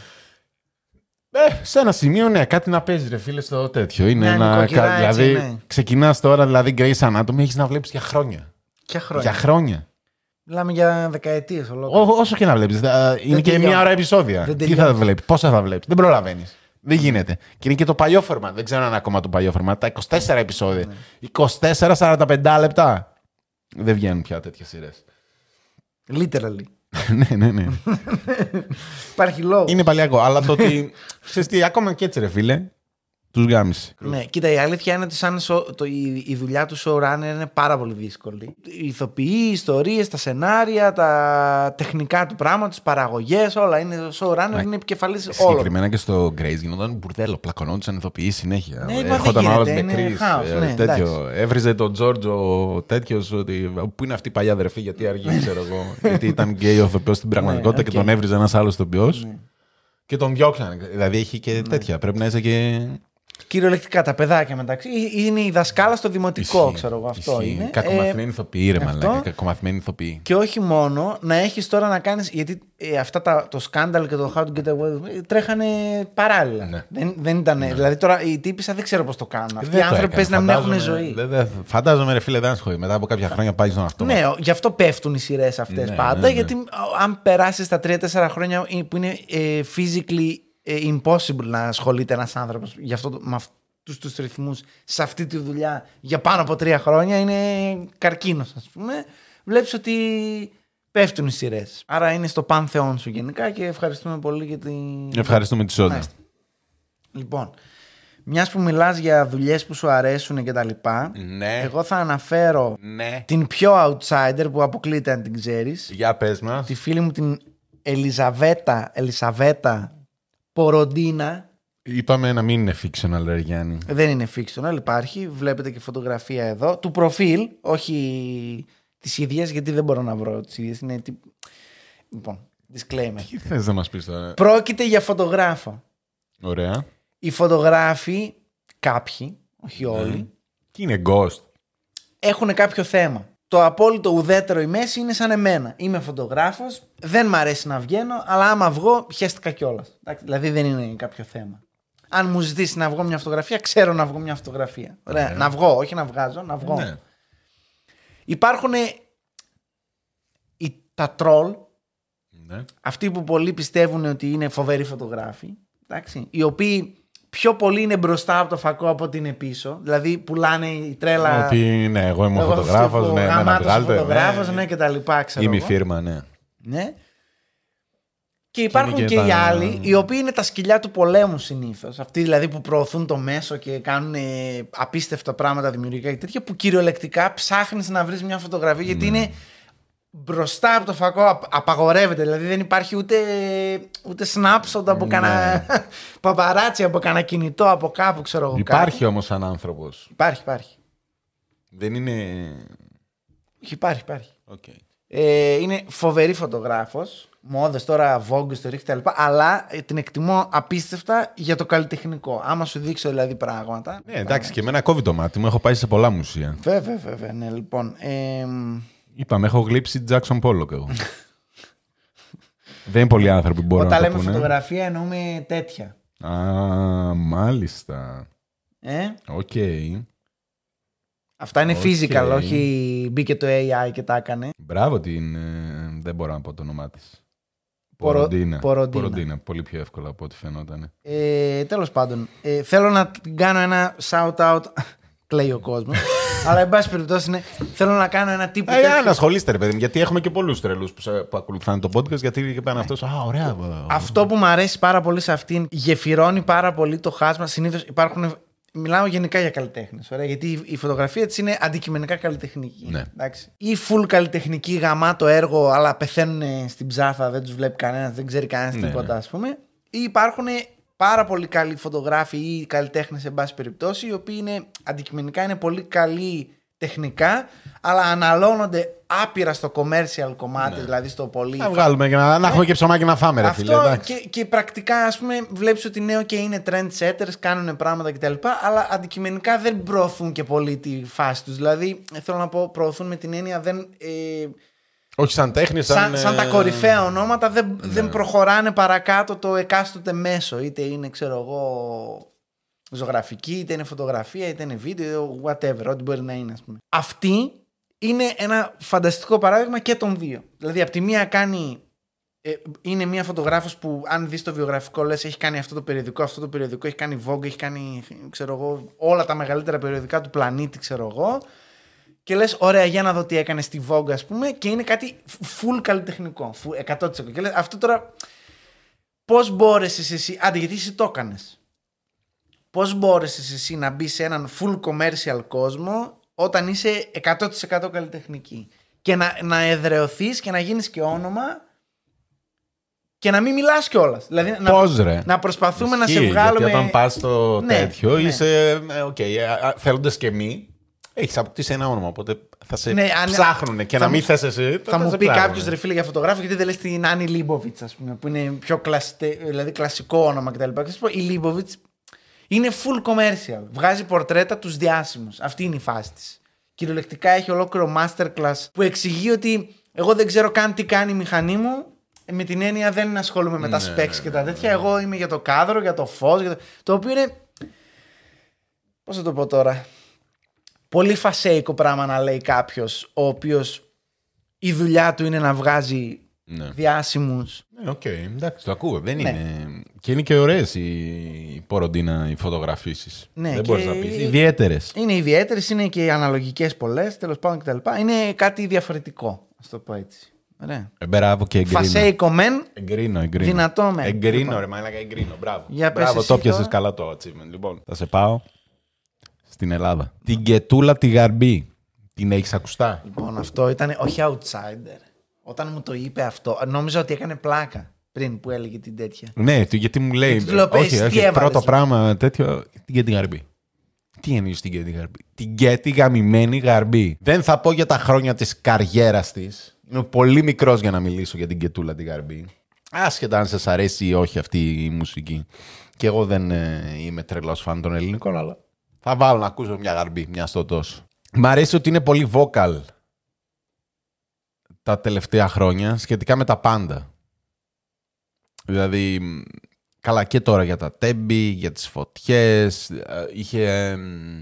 Ε, σε ένα σημείο, ναι, κάτι να παίζει, ρε φίλε, στο τέτοιο. Είναι Μια ένα. νοικοκυρά, κα- έτσι, δηλαδή, ναι. ξεκινάς τώρα, δηλαδή, Grey's Anatomy, έχεις να βλέπεις για χρόνια. Ποια χρόνια. Για χρόνια. Μιλάμε για δεκαετίες ολόκληρο. Ό, όσο και να βλέπεις. Είναι και τελειώνει. μία ώρα επεισόδια. Δεν Τι τελειώνει. θα βλέπεις, πόσα θα βλέπεις. Δεν προλαβαίνεις. Δεν γίνεται. Και είναι και το παλιό format. Δεν ξέρω αν είναι ακόμα το παλιό format. Τα είκοσι τέσσερα επεισόδια. είκοσι τέσσερα σαράντα πέντε λεπτά. Δεν βγαίνουν πια τέτοιες σειρές. Literally. ναι, ναι, ναι. Υπάρχει λόγο. Είναι παλιακό. Αλλά το ότι. Ξέρεις τι, ακόμα και έτσι, ρε φίλε. Τους γάμισε. Ναι, κοίτα, η αλήθεια είναι ότι σαν σο, το, η, η δουλειά του showrunner είναι πάρα πολύ δύσκολη. Οι ηθοποιοί, οι ιστορίες, τα σενάρια, τα τεχνικά του πράγματος, τις παραγωγές, όλα. Είναι, ο showrunner Μα, είναι επικεφαλής όλων. Συγκεκριμένα και στο Grace γινόταν μπουρδέλο, πλακωνόντουσαν ηθοποιοί συνέχεια. Ναι, έρχονταν ο άλλος με Chris, ναι, τέτοιο. Έβριζε τον Τζόρτζο τέτοιο, που είναι αυτή η παλιά αδερφή, γιατί αργεί, ξέρω εγώ. Γιατί ήταν γκέι ο ηθοποιός στην πραγματικότητα και τον έβριζε ένας άλλος ηθοποιός. Και τον διώξαν. Δηλαδή έχει και τέτοια. Πρέπει να είσαι και. Κυριολεκτικά τα παιδάκια μεταξύ. Είναι η δασκάλα στο δημοτικό, ισχύει, ξέρω εγώ. Αυτό ισχύει. Είναι. Κακομαθημένοι ηθοποιοί, ρε μαλάκα. Κακομαθημένοι ηθοποιοί. Και όχι μόνο να έχει τώρα να κάνει. Γιατί ε, αυτά τα, το σκάνδαλ και το How to Get Away τρέχανε παράλληλα. Ναι. Δεν, δεν ήταν. Ναι. Δηλαδή τώρα οι τύπησα δεν ξέρω πώ το κάνουν. Αυτοί οι άνθρωποι παίζει να μην έχουν ζωή. Δε, δε, φαντάζομαι, ρε φίλε, δεν ασχολεί. Μετά από κάποια χρόνια πάει στον αυτό. Ναι, γι' αυτό πέφτουν οι σειρές αυτές ναι, πάντα. Ναι, ναι. Γιατί αν περάσει τα τρία τέσσερα χρόνια που είναι ε, physically impossible να ασχολείται ένας άνθρωπος για αυτό, με αυτούς τους ρυθμούς σε αυτή τη δουλειά για πάνω από τρία χρόνια, είναι καρκίνος, ας πούμε. Βλέπεις ότι πέφτουν οι σειρές. Άρα είναι στο πάνθεόν σου γενικά και ευχαριστούμε πολύ για την. Ευχαριστούμε τη Σόντα. Λοιπόν, μιας που μιλάς για δουλειές που σου αρέσουν και τα λοιπά, ναι. εγώ θα αναφέρω ναι. την πιο outsider που αποκλείται αν την ξέρεις. Για πες μας. Τη φίλη μου την Ελισαβέτα, Ελισαβέτα Ποροντίνα. Είπαμε να μην είναι fictional, ρε Γιάννη. Δεν είναι fictional, υπάρχει. Βλέπετε και φωτογραφία εδώ. Του προφίλ, όχι τις ίδιες, γιατί δεν μπορώ να βρω τις ίδιες. Είναι... Λοιπόν, disclaimer. Τι θες να μας πεις τώρα? Πρόκειται για φωτογράφο. Ωραία. Οι φωτογράφοι, κάποιοι, όχι όλοι. Mm. Τι είναι ghost? Έχουν κάποιο θέμα. Το απόλυτο ουδέτερο η μέση είναι σαν εμένα. Είμαι φωτογράφος, δεν μ' αρέσει να βγαίνω, αλλά άμα βγω, χαίστηκα κιόλας. Δηλαδή δεν είναι κάποιο θέμα. Αν μου ζητήσει να βγω μια φωτογραφία, ξέρω να βγω μια φωτογραφία. Ωραία. Ναι. Να βγω, όχι να βγάζω, να βγω. Ναι. Υπάρχουν οι, τα τρόλ, ναι. Αυτοί που πολλοί πιστεύουν ότι είναι φοβεροί φωτογράφοι, εντάξει, οι οποίοι πιο πολύ είναι μπροστά από το φακό από ότι είναι πίσω. Δηλαδή πουλάνε η τρέλα. Ότι ναι, εγώ είμαι ο φωτογράφος, ναι, να βγάλετε. Φωτογράφος, ναι, ναι, και τα λοιπά, ξέρω. Είμαι η φίρμα, ναι. Ναι. Και υπάρχουν και, και τα... οι άλλοι, οι οποίοι είναι τα σκυλιά του πολέμου συνήθως. Αυτοί δηλαδή που προωθούν το μέσο και κάνουν απίστευτα πράγματα δημιουργικά και τέτοια, που κυριολεκτικά ψάχνεις να βρεις μια φωτογραφία, γιατί ναι. είναι μπροστά από το φακό, απαγορεύεται. Δηλαδή δεν υπάρχει ούτε, ούτε snapshot από ναι. κανένα παπαράτσι, από κανένα κινητό, από κάπου, ξέρω εγώ. Υπάρχει κάτι. Όμως σαν άνθρωπος. Υπάρχει, υπάρχει. Δεν είναι. Υπάρχει, υπάρχει. Okay. Ε, είναι φοβερή φωτογράφος. Μόδες τώρα, Vogue, ιστορίες κτλ. Αλλά την εκτιμώ απίστευτα για το καλλιτεχνικό. Άμα σου δείξω δηλαδή πράγματα. Ναι, εντάξει, και εμένα κόβει το μάτι μου. Έχω πάει σε πολλά μουσεία. Βέβαια, βέβαια. Ναι, λοιπόν. Ε, Είπαμε, έχω γλύψει Jackson Pollock εγώ. Δεν είναι πολλοί άνθρωποι που μπορούν να το πούνε. Όταν λέμε φωτογραφία εννοούμε τέτοια. Α, μάλιστα. Ε? Οκ. Okay. Αυτά είναι okay. physical, όχι μπήκε το έι άι και τα έκανε. Μπράβο την... Δεν μπορώ να πω το όνομά της. Πορο... Ποροντίνα. Ποροντίνα. Ποροντίνα. Πολύ πιο εύκολα από ό,τι φαινόταν. Ε, τέλος πάντων, ε, θέλω να κάνω ένα shout-out... Κλαίει ο κόσμος. Αλλά εν πάση περιπτώσει είναι... θέλω να κάνω ένα τύπο. Ε, τέτοιο... να ασχολείστε, ρε παιδί μου, γιατί έχουμε και πολλούς τρελούς που, που ακολουθάνε το podcast. Γιατί και πάνε αυτός. Α, ωραία. Αυτό που μου αρέσει πάρα πολύ σε αυτήν, γεφυρώνει πάρα πολύ το χάσμα. Συνήθως υπάρχουν. Μιλάω γενικά για καλλιτέχνες. Γιατί η φωτογραφία της είναι αντικειμενικά καλλιτεχνική. Ναι. Εντάξει. Ή full καλλιτεχνική γαμάτο έργο, αλλά πεθαίνουν στην ψάθα, δεν τους βλέπει κανένας, δεν ξέρει κανένας ναι, τίποτα, ναι. ας πούμε. Ή υπάρχουν πάρα πολύ καλοί φωτογράφοι ή καλλιτέχνες, σε πάση περιπτώσει, οι οποίοι είναι αντικειμενικά είναι πολύ καλοί τεχνικά, αλλά αναλώνονται άπειρα στο commercial κομμάτι, ναι. δηλαδή στο πολύ. Να βγάλουμε και να, να έχουμε και ψωμάκι να φάμε, ρε φίλε. Αυτό και, και πρακτικά, ας πούμε, βλέπεις ότι ναι, και είναι trendsetters, κάνουν πράγματα κτλ. Αλλά αντικειμενικά δεν προωθούν και πολύ τη φάση τους. Δηλαδή, θέλω να πω, προωθούν με την έννοια δεν. Ε, όχι σαν τέχνη, σαν. Σαν, σαν τα κορυφαία ονόματα δεν, ναι. δεν προχωράνε παρακάτω το εκάστοτε μέσο. Είτε είναι, ξέρω εγώ, ζωγραφική, είτε είναι φωτογραφία, είτε είναι βίντεο, whatever, ό,τι μπορεί να είναι, ας πούμε. Αυτή είναι ένα φανταστικό παράδειγμα και των δύο. Δηλαδή, από τη μία κάνει. Ε, είναι μια φωτογράφος που, αν δεις το βιογραφικό, λες έχει κάνει αυτό το περιοδικό, αυτό το περιοδικό, έχει κάνει Vogue, έχει κάνει, ξέρω εγώ, όλα τα μεγαλύτερα περιοδικά του πλανήτη, ξέρω εγώ. Και λες, ωραία, για να δω τι έκανε στη Vogue, ας πούμε, και είναι κάτι full καλλιτεχνικό. εκατό τοις εκατό. Και λες, αυτό τώρα πώς μπόρεσες εσύ. Άντε, γιατί εσύ το έκανες. πώς μπόρεσες εσύ να μπει σε έναν full commercial κόσμο όταν είσαι εκατό τοις εκατό καλλιτεχνική. Και να, να εδραιωθείς και να γίνεις και όνομα και να μην μιλάς κιόλας. Δηλαδή, πώς, να, ρε. να προσπαθούμε Ισχύει, να σε βγάλουμε. Γιατί όταν πας στο ναι, τέτοιο, ναι. είσαι. Οκ, okay, θέλοντας και μη, έχεις αποκτήσει ένα όνομα. Οπότε θα σε ναι, ψάχνουνε και να μην θες εσύ. Θα μου πει κάποιος ρε φίλε για φωτογράφο, γιατί δεν λες την Άννη Λίμποβιτς, ας πούμε, που είναι πιο κλασιτε, δηλαδή κλασικό όνομα κτλ. Η Λίμποβιτς είναι full commercial. Βγάζει πορτρέτα τους διάσημους. Αυτή είναι η φάση της. Κυριολεκτικά έχει ολόκληρο masterclass που εξηγεί ότι εγώ δεν ξέρω καν τι κάνει η μηχανή μου. Με την έννοια δεν ασχολούμαι με τα ναι, specs και τα τέτοια. Εγώ είμαι για το κάδρο, για το φως. Για το... το οποίο είναι. Πώς θα το πω τώρα. Πολύ φασέικο πράγμα να λέει κάποιος ο οποίος η δουλειά του είναι να βγάζει ναι. διάσημους. Ναι, οκ, okay, εντάξει, το ακούω. Δεν ναι. είναι. Και είναι και ωραίες οι ποροντίνα οι φωτογραφίσεις. Ναι, δεν μπορείς να πεις. Ιδιαίτερες. Είναι ιδιαίτερες, είναι και αναλογικές πολλές, τέλος πάντων κτλ. Είναι κάτι διαφορετικό, ας το πω έτσι. Ωραία. Ε, μπράβο και εγκρίνω. Φασέικο μεν. Εγκρίνω, εγκρίνω. Δυνατό μεν. Εγκρίνω, λοιπόν. ρε μάλακα, εγκρίνω. Μπράβο. Για μπράβο, το πιάσες καλά το achievement. Λοιπόν, θα σε πάω στην Ελλάδα. Την Κετούλα τη Γαρμπή. Την έχεις ακουστά? Λοιπόν, αυτό ήταν όχι outsider. Όταν μου το είπε αυτό, νόμιζα ότι έκανε πλάκα πριν που έλεγε την τέτοια. Ναι, γιατί μου λέει. Γιατί λέω, όχι, όχι, πρώτο μου. πράγμα τέτοιο. Την Κέτη Γαρμπή. Τι εννοείς την Κέτη Γαρμπή? Την Κέτη γαμημένη Γαρμπή. Δεν θα πω για τα χρόνια της καριέρας της. Είμαι πολύ μικρός για να μιλήσω για την Κετούλα τη Γαρμπή. Άσχετα αν σας αρέσει ή όχι αυτή η μουσική. Και εγώ δεν ε, είμαι τρελός φαν των ελληνικών, αλλά θα βάλω να ακούσω μια Γαρμπή, μια στο τόσο. Μ' αρέσει ότι είναι πολύ vocal τα τελευταία χρόνια σχετικά με τα πάντα. Δηλαδή, καλά και τώρα για τα τέμπη, για τις φωτιές. Είχε,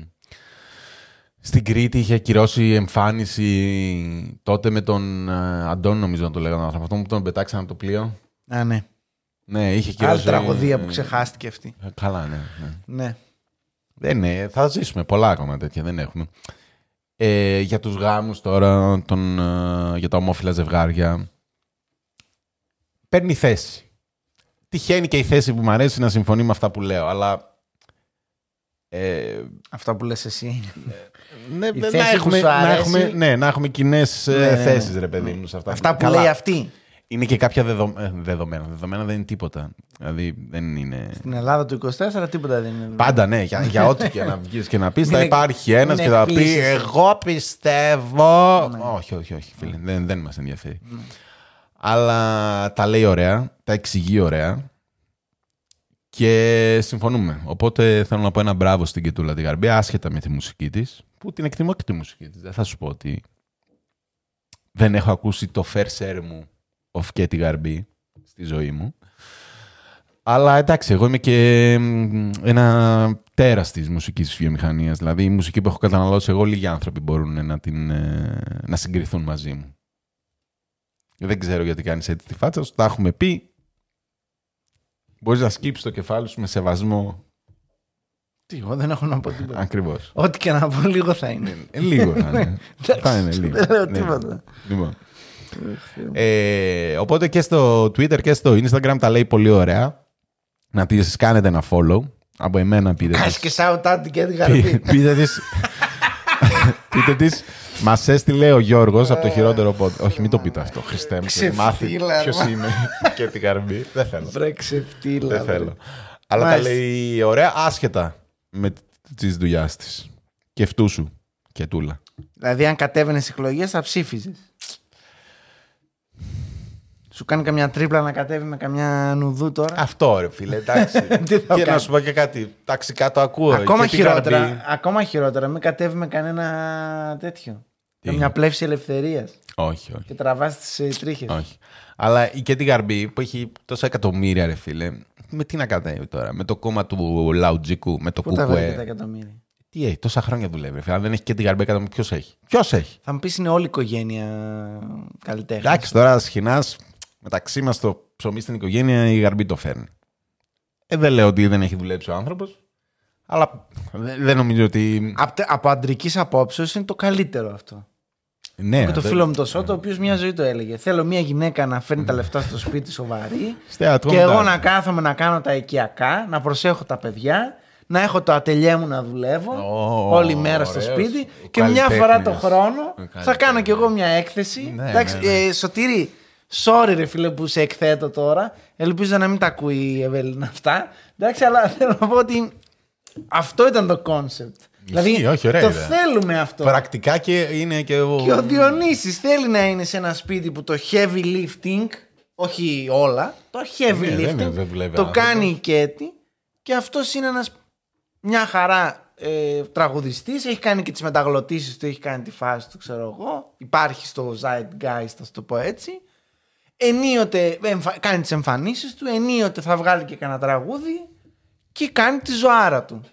στην Κρήτη είχε ακυρώσει εμφάνιση τότε με τον Αντώνη, νομίζω να το λέγανε, αυτό που τον πετάξαν από το πλοίο. Α, ναι. Ναι, είχε ακυρώσει. Άλλη τραγωδία που ξεχάστηκε αυτή. Καλά, ναι. ναι. ναι. Δεν είναι, θα ζήσουμε πολλά ακόμα τέτοια, δεν έχουμε. Ε, για τους γάμους τώρα, τον, ε, για τα ομόφυλα ζευγάρια, παίρνει θέση. Τυχαίνει και η θέση που μου αρέσει να συμφωνεί με αυτά που λέω, αλλά... Ε, αυτά που λες εσύ. Ναι, να, έχουμε, να, έχουμε, ναι, να έχουμε κοινές ναι, ναι, θέσεις, ρε παιδί μου. Ναι. Αυτά, αυτά που καλά. λέει αυτή. Είναι και κάποια δεδο... δεδομένα. Δεδομένα δεν είναι τίποτα. Δηλαδή δεν είναι... Στην Ελλάδα του είκοσι τέσσερα τίποτα δεν είναι. Πάντα ναι. Για, για ό,τι και να βγεις και να πεις, θα υπάρχει ένας και θα πει εγώ πιστεύω... Ναι. Όχι, όχι, όχι, φίλε. δεν, δεν μας ενδιαφέρει. Ναι. Αλλά τα λέει ωραία, τα εξηγεί ωραία και συμφωνούμε. Οπότε θέλω να πω ένα μπράβο στην Κετούλα τη Γαρμπή, άσχετα με τη μουσική της, που την εκτιμώ και τη μουσική της. Δεν θα σου πω ότι δεν έχω ακούσει το fair share μου of Κέτη Γαρμπή στη ζωή μου. Αλλά εντάξει, εγώ είμαι και ένα τέρας της μουσικής βιομηχανίας. Δηλαδή η μουσική που έχω καταναλώσει εγώ, λίγοι άνθρωποι μπορούν να, την, να συγκριθούν μαζί μου. Δεν ξέρω γιατί κάνεις έτσι τη φάτσα σου, τα έχουμε πει. Μπορείς να σκύψεις το κεφάλι σου με σεβασμό. Τι, εγώ δεν έχω να πω τίποτα. Ακριβώς. Ό,τι και να πω λίγο θα είναι. Ε, λίγο θα είναι. θα είναι λίγο. Δεν λέω τίποτα. Λοιπόν. ε, οπότε και στο Twitter και στο Instagram τα λέει πολύ ωραία. Να τις κάνετε ένα follow. Από εμένα πείτε. Κάτσε και shout out την Κέτη Γαρμπή. Πείτε της. Πείτε της. Μας έστειλε ο Γιώργος από το χειρότερο podcast. Όχι, μην το πείτε αυτό. Χριστέ μου, μάθει ποιος είμαι και την Γαρμπή. Δεν θέλω. Βρε ξεφτύλα. Δεν θέλω. Αλλά τα λέει ωραία, άσχετα με τις δουλειάς της. Και αυτού σου, Κετούλα. Δηλαδή, αν κατέβαινες εκλογές, θα ψήφιζες. Σου κάνει καμιά τρίπλα να κατέβει με καμιά νουδού τώρα. Αυτό ρε φίλε, εντάξει. Και κάνει. Να σου πω και κάτι. Ταξικά το ακούω. Ακόμα χειρότερα, ακόμα χειρότερα, μην κατέβει με κανένα τέτοιο. Τι? Καμιά πλεύση ελευθερίας. Όχι, όχι. Και τραβάς τις τρίχες. Όχι. Αλλά η Κέτη Γαρμπή που έχει τόσα εκατομμύρια ρε φίλε, με τι να κατέβει τώρα, με το κόμμα του Λαουτζικού, με το Πού Κουκουέ. Πού τα βρήκε τα εκατομμύρια. Τι έχει, τόσα χρόνια δουλεύει. Αν δεν έχει Κέτη Γαρμπή εκατομμύρια, ποιος έχει. Ποιος έχει. Θα μου πεις είναι όλη η οικογένεια καλλιτέχνη. Εντάξει, τώρα σχοινάς μεταξύ μας το ψωμί στην οικογένεια, η Γαρμπή το φέρνει. Ε, δεν λέω ότι δεν έχει δουλέψει ο άνθρωπος, αλλά δεν νομίζω ότι. Από, από αντρικής απόψεως είναι το καλύτερο αυτό. Ναι, και το δε... φίλο μου το Σώτο, ο οποίος μια ζωή το έλεγε. Θέλω μια γυναίκα να φέρνει τα λεφτά στο σπίτι σοβαρή και εγώ να κάθομαι να κάνω τα οικιακά, να προσέχω τα παιδιά, να έχω το ατελιέ μου να δουλεύω oh, όλη μέρα στο ωραίος. σπίτι και μια φορά το χρόνο θα κάνω κι εγώ μια έκθεση. Ναι, Εντάξει, ναι, ναι. Ε, Σωτήρη, sorry ρε φίλε που σε εκθέτω τώρα. Ελπίζω να μην τα ακούει η Ευέλινα αυτά. Εντάξει, αλλά θέλω να πω ότι αυτό ήταν το κόνσεπτ. Δηλαδή όχι, ωραία το ιδέα. Θέλουμε αυτό. Πρακτικά και είναι και ο... Και ο Διονύσης θέλει να είναι σε ένα σπίτι που το heavy lifting, όχι όλα, το heavy Ναι, δεν lifting είναι, δεν δουλεύει το άνθρωπος. κάνει η Κέτη και αυτός είναι ένας μια χαρά ε, τραγουδιστής, έχει κάνει και τις μεταγλωτήσεις του, έχει κάνει τη φάση του, ξέρω εγώ, υπάρχει στο Zeitgeist, θα το πω έτσι. Ενίοτε εμφα... κάνει τις εμφανίσεις του, ενίοτε θα βγάλει και κανένα τραγούδι και κάνει τη ζωάρα του.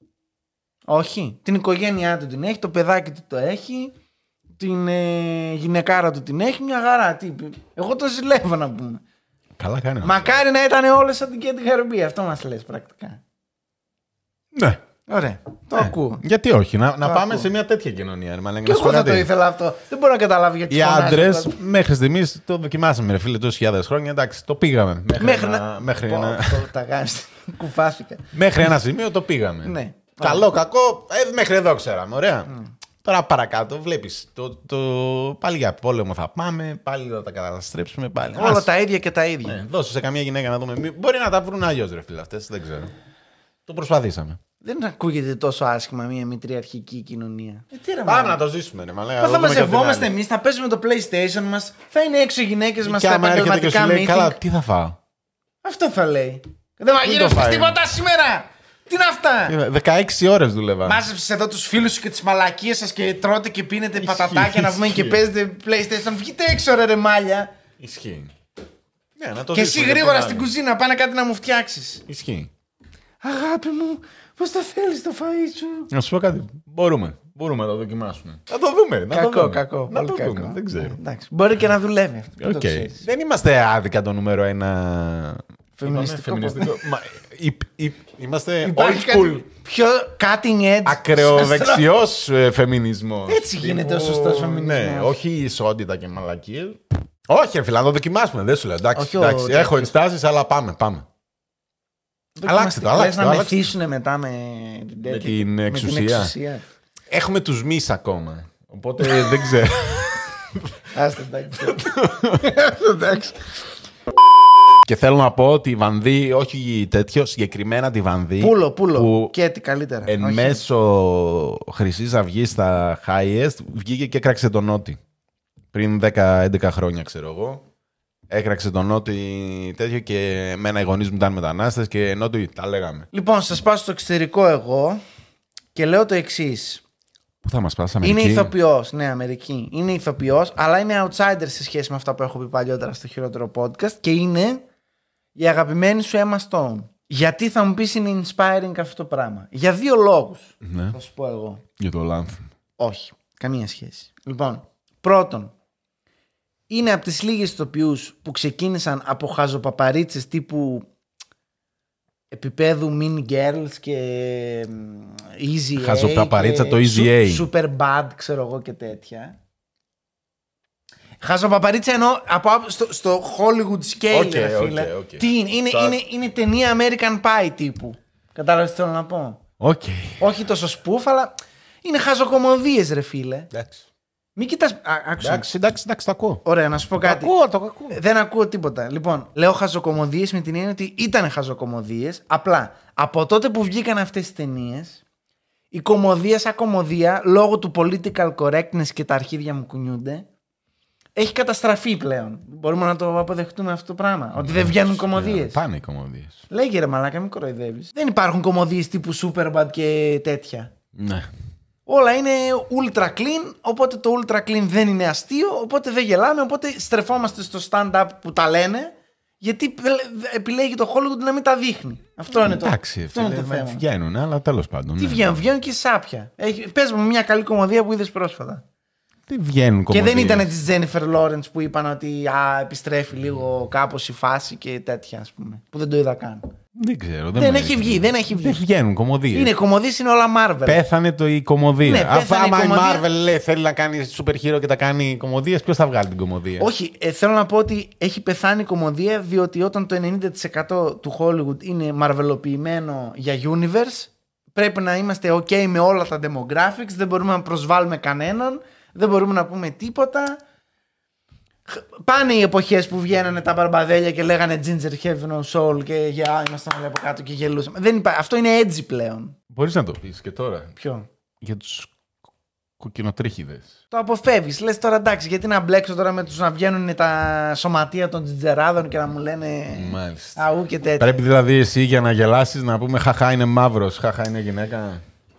Όχι, την οικογένειά του την έχει, το παιδάκι του το έχει, την ε, γυναικάρα του την έχει, μια χαρά. Τι, εγώ το ζηλεύω να πούμε. Καλά κάνει. Μακάρι να ήταν όλες σαν την Κέτη Χαρμπή, αυτό μας λες πρακτικά. Ναι. Ωραία, το Ναι. ακούω. Γιατί όχι, να, να Το πάμε ακούω. σε μια τέτοια κοινωνία. Ρε, Και εγώ θα το ήθελα αυτό. Δεν μπορώ να καταλάβω γιατί. Οι φωνάζει άντρε τώρα. μέχρι στιγμή το δοκιμάσαμε, ρε φίλε, τόσες χιλιάδες χρόνια. Εντάξει, το πήγαμε. Μέχρι, Μέχρι ένα, να. μέχρι, Πω, ένα, το- τα γάμισα. Κουφάθηκα. μέχρι ένα σημείο το πήγαμε. Ναι. Καλό, κακό, ε, μέχρι εδώ ξέραμε. Ωραία. Τώρα παρακάτω βλέπεις, το, το, πάλι για πόλεμο θα πάμε, πάλι θα τα καταστρέψουμε. Πάλι. Όλα Ας, τα ίδια και τα ίδια. ναι, δώσε σε καμία γυναίκα να δούμε. Μη- Μπορεί να τα βρουν αλλιώς, ρε φίλε, αυτές, δεν ξέρω. Το προσπαθήσαμε. Δεν ακούγεται τόσο άσχημα μια μητριαρχική κοινωνία. Ε, τι ρε, Πάμε μάνα. να το ζήσουμε, ρε μαλάκα. Μα να θα δούμε και την μαζευόμαστε άλλη. εμείς, θα παίζουμε το PlayStation μας, θα είναι έξω οι γυναίκες μας Και στα άμα έρχεται και επαγγελματικά σου λέει, meeting. καλά, τι θα φάω. Αυτό θα λέει. Δεν θα Μην γίνεις το φάει. τίποτα σήμερα. Τι είναι αυτά. δεκαέξι ώρες δούλευα. Μάζεψε εδώ τους φίλους σου και τις μαλακίες σας και τρώτε και πίνετε Ισχύει, πατατάκια να βγούμε και ισχύει. παίζετε PlayStation. Βγείτε έξω ρε, ρε μάλια. Ισχύει. Ναι, να το Και εσύ ζήσουμε, γρήγορα γιατί στην να- κουζίνα πάνε κάτι να μου φτιάξεις. Ισχύει. Αγάπη μου, πώς το θέλεις το φαΐ σου. Να σου πω κάτι. Μπορούμε. Μπορούμε να το δοκιμάσουμε. Να το δούμε. Να το Κακό, δούμε. κακό. Να πολύ το κακό. δούμε. Δεν ξέρω. Εντάξει, μπορεί και να δουλεύει αυτό. δεν το Οκ. ξέρεις. Δεν είμαστε άδικα το νούμερο ένα. Φεμινιστικό Είπαμε, φεμινιστικό. Μα, υ- υ- Είμαστε Υπάρχει old school. κάτι πιο cutting edge. Ακρεοδεξιός ε, φεμινισμός. Έτσι γίνεται ο σωστός φεμινισμός. Ναι, όχι ισότητα και μαλακίες. Όχι, ρε φίλε, να το δοκιμάσουμε. Δεν σου λέω. Εντάξει, Όχι ο εντάξει, τέτοιος. έχω ενστάσεις, αλλά πάμε. πάμε. Αλλάξτε το, Λες αλλάξτε να το, αλλάξτε μεθύσουν μετά με την, τέτοια- την με εξουσία. την εξουσία. Έχουμε τους μυς ακόμα. Οπότε δεν ξέρω. Άστε εντάξει. Εντάξει. Και θέλω να πω ότι η Βανδύ, όχι τέτοιο, συγκεκριμένα τη Βανδύ. Πούλο, πούλο. Που Και τι καλύτερα. εν Όχι. μέσω Χρυσής Αυγής στα highest βγήκε και έκραξε τον Νότι. Πριν δέκα έντεκα χρόνια, ξέρω εγώ. Έκραξε τον Νότι τέτοιο και εμένα οι γονείς μου ήταν μετανάστες και Νότι τα λέγαμε. Λοιπόν, σας πάω στο εξωτερικό εγώ και λέω το εξής. Πού θα μας πας, Είναι Αμερική? ηθοποιός, ναι, Αμερική. Είναι ηθοποιός, αλλά είναι outsider σε σχέση με αυτά που έχω πει παλιότερα στο χειρότερο podcast και είναι η αγαπημένη σου Emma Stone. Γιατί θα μου πεις είναι inspiring αυτό το πράγμα. Για δύο λόγους. Ναι, Θα σου πω εγώ. για το Λάνθ. Όχι, καμία σχέση. Λοιπόν, πρώτον, είναι από τις λίγες ηθοποιούς που ξεκίνησαν από χαζοπαπαρίτσες τύπου επίπεδου Mean Girls και Easy A. Χαζοπαπαρίτσα και το Easy A. Su- Super Bad, ξέρω εγώ και τέτοια. Χαζοπαπαρίτσα εννοώ από, στο, στο Hollywood scale, Οκ, ρε οκ, φίλε. οκ. Τι είναι, είναι, Τώρα- είναι, είναι ταινία American Pie τύπου. Κατάλαβες τι θέλω να πω. Οκ. Όχι τόσο spoof, αλλά είναι χαζοκομωδίες, ρε φίλε. Εντάξει. Μην κοιτάς. Α, άκουσα. Εντάξει, εντάξει, εντάξει, το ακούω. Ωραία, να σου πω κάτι. ακούω, το ακούω. Ε, Δεν ακούω τίποτα. Λοιπόν, λέω χαζοκομωδίες με την έννοια ότι ήταν χαζοκομωδίες. Απλά από τότε που βγήκαν αυτές τις ταινίες, η κωμωδία σαν κωμωδία, λόγω του political correctness και τα αρχίδια μου κουνιούνται, έχει καταστραφεί πλέον. Μπορούμε να το αποδεχτούμε αυτό το πράγμα. Ότι δεν βγαίνουν κωμωδίες. Πάνε οι κομμωδίες. Λέγε ρε μαλάκα, μην κοροϊδεύεις. Δεν υπάρχουν κωμωδίες τύπου Superbad και τέτοια. Ναι. Όλα είναι ultra clean, οπότε το ultra clean δεν είναι αστείο, οπότε δεν γελάμε, οπότε στρεφόμαστε στο stand-up που τα λένε, γιατί επιλέγει το Hollywood να μην τα δείχνει. Αυτό είναι το, Εντάξει, αυτό είναι το φίλε, θέμα. βγαίνουν, αλλά τέλος πάντων. Τι ναι. βγαίνουν, βγαίνουν και σάπια. Έχει, πες μου μια καλή κομμωδία που είδες πρόσφατα. Τι βγαίνουν Και δεν κομμωδίες. ήταν της Jennifer Lawrence που είπαν ότι α, επιστρέφει λίγο κάπως η φάση και τέτοια, ας πούμε. Που δεν το είδα καν. Δεν ξέρω. Δεν μου έχει έρχεται. βγει, δεν έχει βγει. Δεν βγαίνουν κομμωδίες. Είναι κομμωδίες, είναι όλα Marvel. Πέθανε το η κομμωδία. Ναι, Αφού πέθανε η άμα η κομμωδία. Marvel λέει, θέλει να κάνει super hero και τα κάνει κομμωδίες, ποιος θα βγάλει την κομμωδία? Όχι, ε, θέλω να πω ότι έχει πεθάνει η κομμωδία, διότι όταν το ενενήντα τοις εκατό του Hollywood είναι μαρβελοποιημένο για universe, πρέπει να είμαστε ok με όλα τα demographics, δεν μπορούμε να προσβάλλουμε κανέναν, δεν μπορούμε να πούμε τίποτα. Πάνε οι εποχές που βγαίνανε τα μπαρμπαδέλια και λέγανε Ginger have no soul και για ήμασταν όλοι από κάτω και γελούσαμε. Δεν υπά... Αυτό είναι edgy πλέον. Μπορείς να το πεις και τώρα. Ποιο? Για τους κοκκινοτρίχιδες. Το αποφεύγεις. Λες τώρα εντάξει, γιατί να μπλέξω τώρα με τους να βγαίνουν τα σωματεία των τζιτζεράδων και να μου λένε Μάλιστα. αού και τέτοια. Πρέπει δηλαδή εσύ για να γελάσεις να πούμε χαχά είναι μαύρος, χαχά είναι γυναίκα.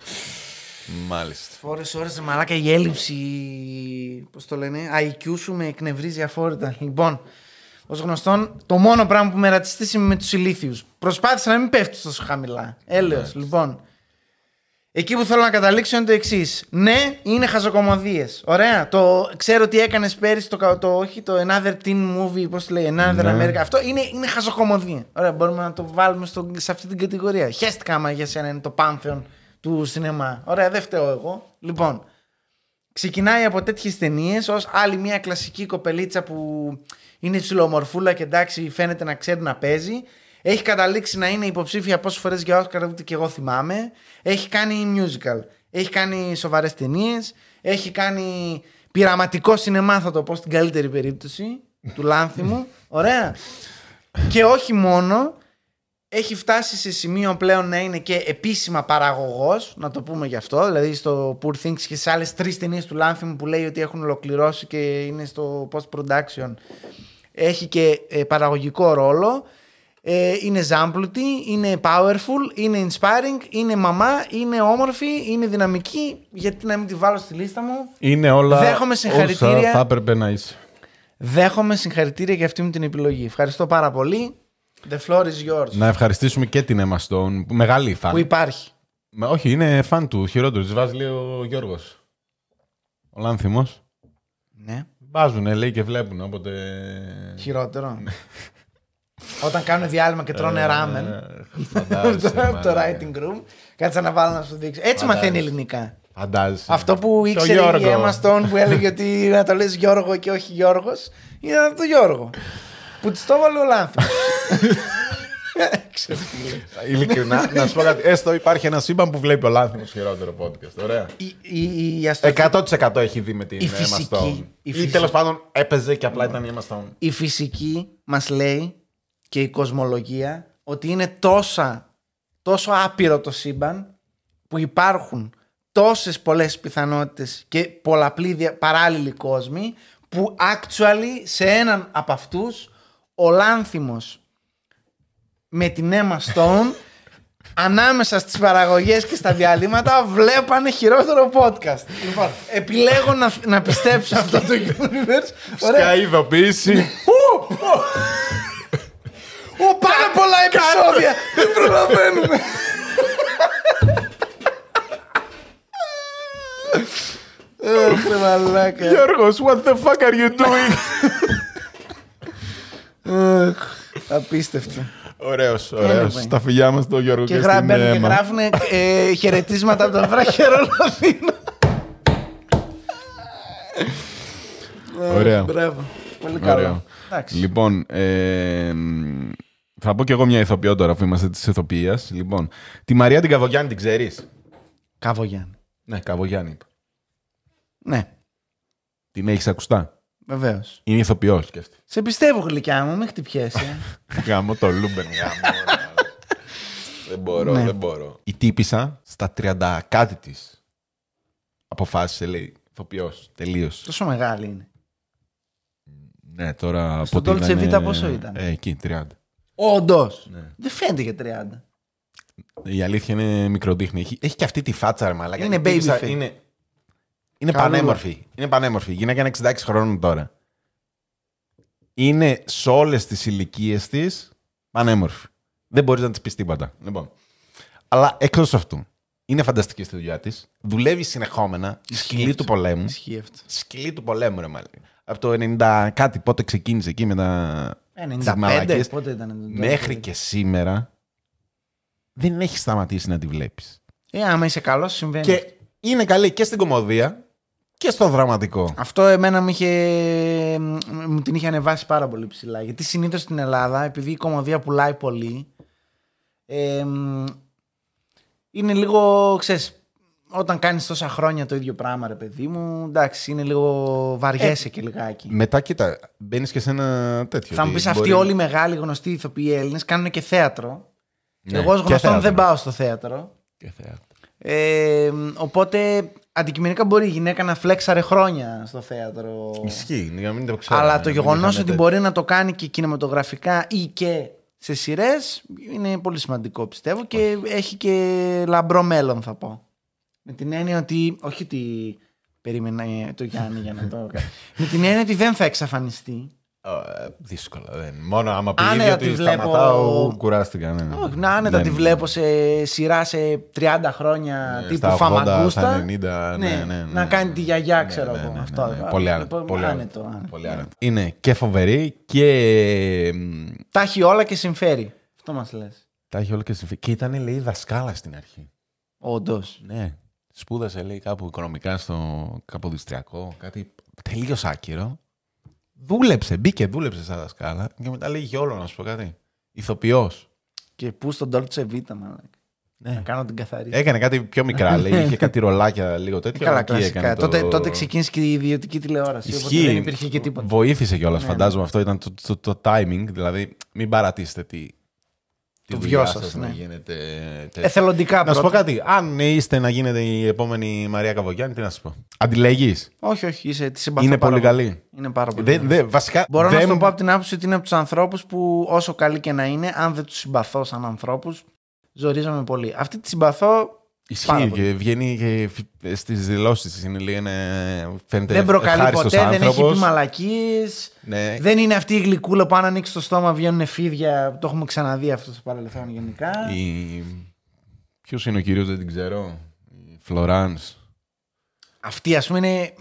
Μάλιστα. Ώρες ώρες μαλάκα η έλλειψη, πώς το λένε, άι κιου σου με εκνευρίζει αφόρητα. Λοιπόν, ως γνωστόν, το μόνο πράγμα που με ρατσιστείς είμαι με τους ηλίθιους. Προσπάθησα να μην πέφτεις τόσο χαμηλά. Έλεος, λοιπόν. Εκεί που θέλω να καταλήξω είναι το εξής. Ναι, είναι χαζοκομωδίες. Ωραία. Το ξέρω τι έκανες πέρυσι, το, το, όχι, το Another Teen Movie, πώς το λέει, Another Ναι. America. Αυτό είναι, είναι χαζοκομωδία. Ωραία, μπορούμε να το βάλουμε στο, σε αυτή την κατηγορία. Χαίστηκα άμα για σένα είναι το πάνθεον του σινεμά. Ωραία, δεν φταίω εγώ. Λοιπόν, ξεκινάει από τέτοιες ταινίες ως άλλη μια κλασική κοπελίτσα που είναι ψιλομορφούλα και εντάξει φαίνεται να ξέρει να παίζει. Έχει καταλήξει να είναι υποψήφια πόσες φορές για Όσκαρ, ούτε και εγώ θυμάμαι. Έχει κάνει musical. Έχει κάνει σοβαρές ταινίες. Έχει κάνει πειραματικό σινεμά, θα το πω στην καλύτερη περίπτωση του Λάνθιμου. Ωραία. Και όχι μόνο. Έχει φτάσει σε σημείο πλέον να είναι και επίσημα παραγωγός, να το πούμε γι' αυτό. Δηλαδή στο Poor Things και σε άλλες τρεις ταινίες του Λάνθιμου που λέει ότι έχουν ολοκληρώσει και είναι στο post-production. Έχει και ε, παραγωγικό ρόλο. Ε, είναι ζάμπλουτη, είναι powerful, είναι inspiring, είναι μαμά, είναι όμορφη, είναι δυναμική. Γιατί να μην τη βάλω στη λίστα μου. Είναι όλα Δέχομαι συγχαρητήρια. όσα θα έπρεπε να είσαι. Δέχομαι συγχαρητήρια για αυτή μου την επιλογή. Ευχαριστώ πάρα πολύ. The floor is yours. Να ευχαριστήσουμε και την Emma Stone, που μεγάλη φαν. Που υπάρχει. Με, όχι, είναι φαν του χειρότερου. Τη βάζει λέει ο Γιώργος. Ο Λάνθιμος. Ναι. Βάζουνε, λέει, και βλέπουν, οπότε... Χειρότερο. Όταν κάνουν διάλειμμα και τρώνε ράμεν. Φαντάζεσαι. Το writing room. Κάτσε να βάλω να σου δείξω. Έτσι μαθαίνει ελληνικά. Φαντάζεσαι. Αυτό που ήξερε η Emma Stone που έλεγε ότι να το λες Γιώργο και όχι Γιώργος, είναι από το Γιώργο. Που της το έβαλε ο Λάνθιμος. Ειλικρινά, να σου πω κάτι. Έστω υπάρχει ένα σύμπαν που βλέπει ο Λάνθιμος χειρότερο podcast. Ωραία. Η- η- η αστροφυ- εκατό τοις εκατό έχει δει με την Η Emma φυσική- Stone. η Ή φυσική- τέλος πάντων έπαιζε και απλά ήταν η Emma Stone. Η φυσική μας λέει και η κοσμολογία ότι είναι τόσα, τόσο άπειρο το σύμπαν που υπάρχουν τόσες πολλές πιθανότητες και πολλαπλή δια- παράλληλοι κόσμοι που actually σε έναν από αυτούς ο Λάνθιμος με την Emma Stone ανάμεσα στις παραγωγές και στα διαλύματα βλέπανε χειρότερο podcast. Λοιπόν, επιλέγω να, να πιστέψω αυτό το universe. Ωραία. Σκά ειδοποίηση. Ω, πάρα πολλά επεισόδια! Δεν προλαβαίνουμε. Αχ, μαλάκα. Γιώργος, what the fuck are you doing? Αχ, απίστευτο. Ωραίος, ωραίος. Anyway. Τα φιλιά μας το Γιώργο Και και στην γράφουν και Emma. γράφουν ε, χαιρετίσματα από τον βράχερο Λονδίνο. Ωραία. Μπράβο. Πολύ καλό. Ωραίο. Εντάξει. Λοιπόν, ε, μ, θα πω κι εγώ μια ηθοποιό τώρα που είμαστε της ηθοποιίας. Λοιπόν, τη Μαρία την Καβογιάννη την ξέρεις? Καβογιάννη. Ναι, Καβογιάννη είπα. Ναι, Την έχεις ακουστά? βεβαίως. Είναι ηθοποιός και αυτή. Σε πιστεύω, γλυκιά μου, μην χτυπιέσαι. Γάμο το Λούμπεν, γάμο. Δεν μπορώ, Ναι. δεν μπορώ. Η τύπισσα στα τριάντα κάτι της αποφάσισε, λέει, ηθοποιός, τελείως. Τόσο μεγάλη είναι. Ναι, τώρα... Στο από ό,τι Dolce είδανε- Vita πόσο ήταν? Ε, εκεί, τριάντα. Όντως. Ναι. Δεν φαίνεται για τριάντα. Η αλήθεια είναι μικροντίχνη. Έχει, έχει και αυτή τη φάτσα, ρε μαλάκα. Είναι Η τύπισσα baby face. Είναι, είναι Καλούλα. πανέμορφη. Είναι πανέμορφη. Η γυναίκα είναι εξήντα έξι χρόνων τώρα. Είναι σε όλες τις ηλικίες της πανέμορφη. Δεν μπορείς να της πεις τίποτα. Λοιπόν. Αλλά εκτός αυτού, είναι φανταστική στη δουλειά της. Δουλεύει συνεχόμενα. Σκυλή αυτό. του πολέμου. Ισχύει αυτό. Σκυλή του πολέμου, ρε μαλάκα. Από το ενενήντα κάτι πότε ξεκίνησε εκεί με τα... ενενήντα τις πέντε, μαλακίες. πότε ήταν. Μέχρι και σήμερα δεν έχει σταματήσει να τη βλέπεις. Ε, άμα είσαι καλός συμβαίνει. Και είναι καλή και στην κομμωδία και στο δραματικό. Αυτό εμένα μου, είχε, μου την είχε ανεβάσει πάρα πολύ ψηλά. Γιατί συνήθως στην Ελλάδα, επειδή η κομμωδία πουλάει πολύ, ε, μ, είναι λίγο, ξέρεις, όταν κάνεις τόσα χρόνια το ίδιο πράγμα, ρε παιδί μου, εντάξει, είναι λίγο βαριέσαι ε, και λιγάκι. Μετά, κοίτα, μπαίνεις και σε ένα τέτοιο. Θα μου πεις, μπορεί... αυτοί όλοι οι μεγάλοι γνωστοί ηθοποιοί Έλληνες κάνουν και θέατρο. Ναι, εγώ ως γνωστόν δεν πάω στο θέατρο. Και θέατρο. Ε, οπότε αντικειμενικά μπορεί η γυναίκα να φλέξαρε χρόνια στο θέατρο. Ισχύει, για να μην το ξέρω. Αλλά το γεγονός ότι μπορεί να το κάνει και κινηματογραφικά ή και σε σειρές είναι πολύ σημαντικό, πιστεύω, και έχει και λαμπρό μέλλον, θα πω. Με την έννοια ότι. Όχι ότι περίμενα το Γιάννη για να το κάνει. Με την έννοια ότι δεν θα εξαφανιστεί. Uh, δύσκολα. Δεν. Μόνο άμα πει άνετα ότι βλέπω... σταματάω, κουράστηκα. Ναι, ναι. Όχι, να άνετα δεν... τη βλέπω σε σειρά σε τριάντα χρόνια, ναι, τύπου Φαμαγκούστα. ενενήντα, ναι, ναι, ναι, να ναι, κάνει τη γιαγιά, ναι, ξέρω εγώ. Ναι, ναι, ναι, αυτό. ναι, ναι. Πολύ άνετο. Πολύ άνετο, άνετο. Πολύ άνετο. Είναι και φοβερή και. Τα έχει όλα και συμφέρει. Αυτό μας λες. Τα έχει όλα και συμφέρει. Και ήταν, λέει, δασκάλα στην αρχή. Όντως. Ναι. Σπούδασε, λέει, κάπου οικονομικά στο Καποδιστριακό. Κάτι τελείως άκυρο. Δούλεψε, μπήκε, δούλεψε σαν δασκάλα και μετά λέει όλο, να σου πω κάτι. Ηθοποιός. Και πού στον Dolce Vita, μάλλον. Ναι. Να κάνω την καθαρή. Έκανε κάτι πιο μικρά, λέει. Είχε κάτι ρολάκια λίγο τέτοιο. Καλά, κλασικά. Το... Τότε, τότε ξεκίνησε και η ιδιωτική τηλεόραση. Ισχύει. Δεν υπήρχε και τίποτα. Βοήθησε κιόλας, ναι, φαντάζομαι. Ναι. Αυτό ήταν το, το, το, το timing. Δηλαδή, μην παρατήσετε τι. Το βιό σας, ναι. Να γίνετε... Εθελοντικά πρώτα. Να σου πω κάτι. Αν είστε να γίνετε η επόμενη Μαρία Καβογιάννη, τι να σου πω. Αντιλέγεις. Όχι, όχι. Είσαι, τη συμπαθώ είναι πάρα πολύ καλή. Είναι πάρα πολύ δε, καλή. Δε, βασικά, Μπορώ δεν... να σου το πω από την άποψη ότι είναι από τους ανθρώπους που, όσο καλή και να είναι, αν δεν τους συμπαθώ σαν ανθρώπους, ζορίζομαι πολύ. Αυτή τη συμπαθώ. Ισχύει και βγαίνει και στις δηλώσεις. Είναι λίγο, φαίνεται δεν προκαλεί ποτέ, άνθρωπος. δεν έχει πει μαλακίες. Ναι. Δεν είναι αυτή η γλυκούλα που αν ανοίξει το στόμα βγαίνουν φίδια. Το έχουμε ξαναδεί αυτό στο παρελθόν γενικά. Η... Ποιος είναι ο κύριος, δεν την ξέρω. Η Φλωράνς. Αυτή, ας πούμε, είναι.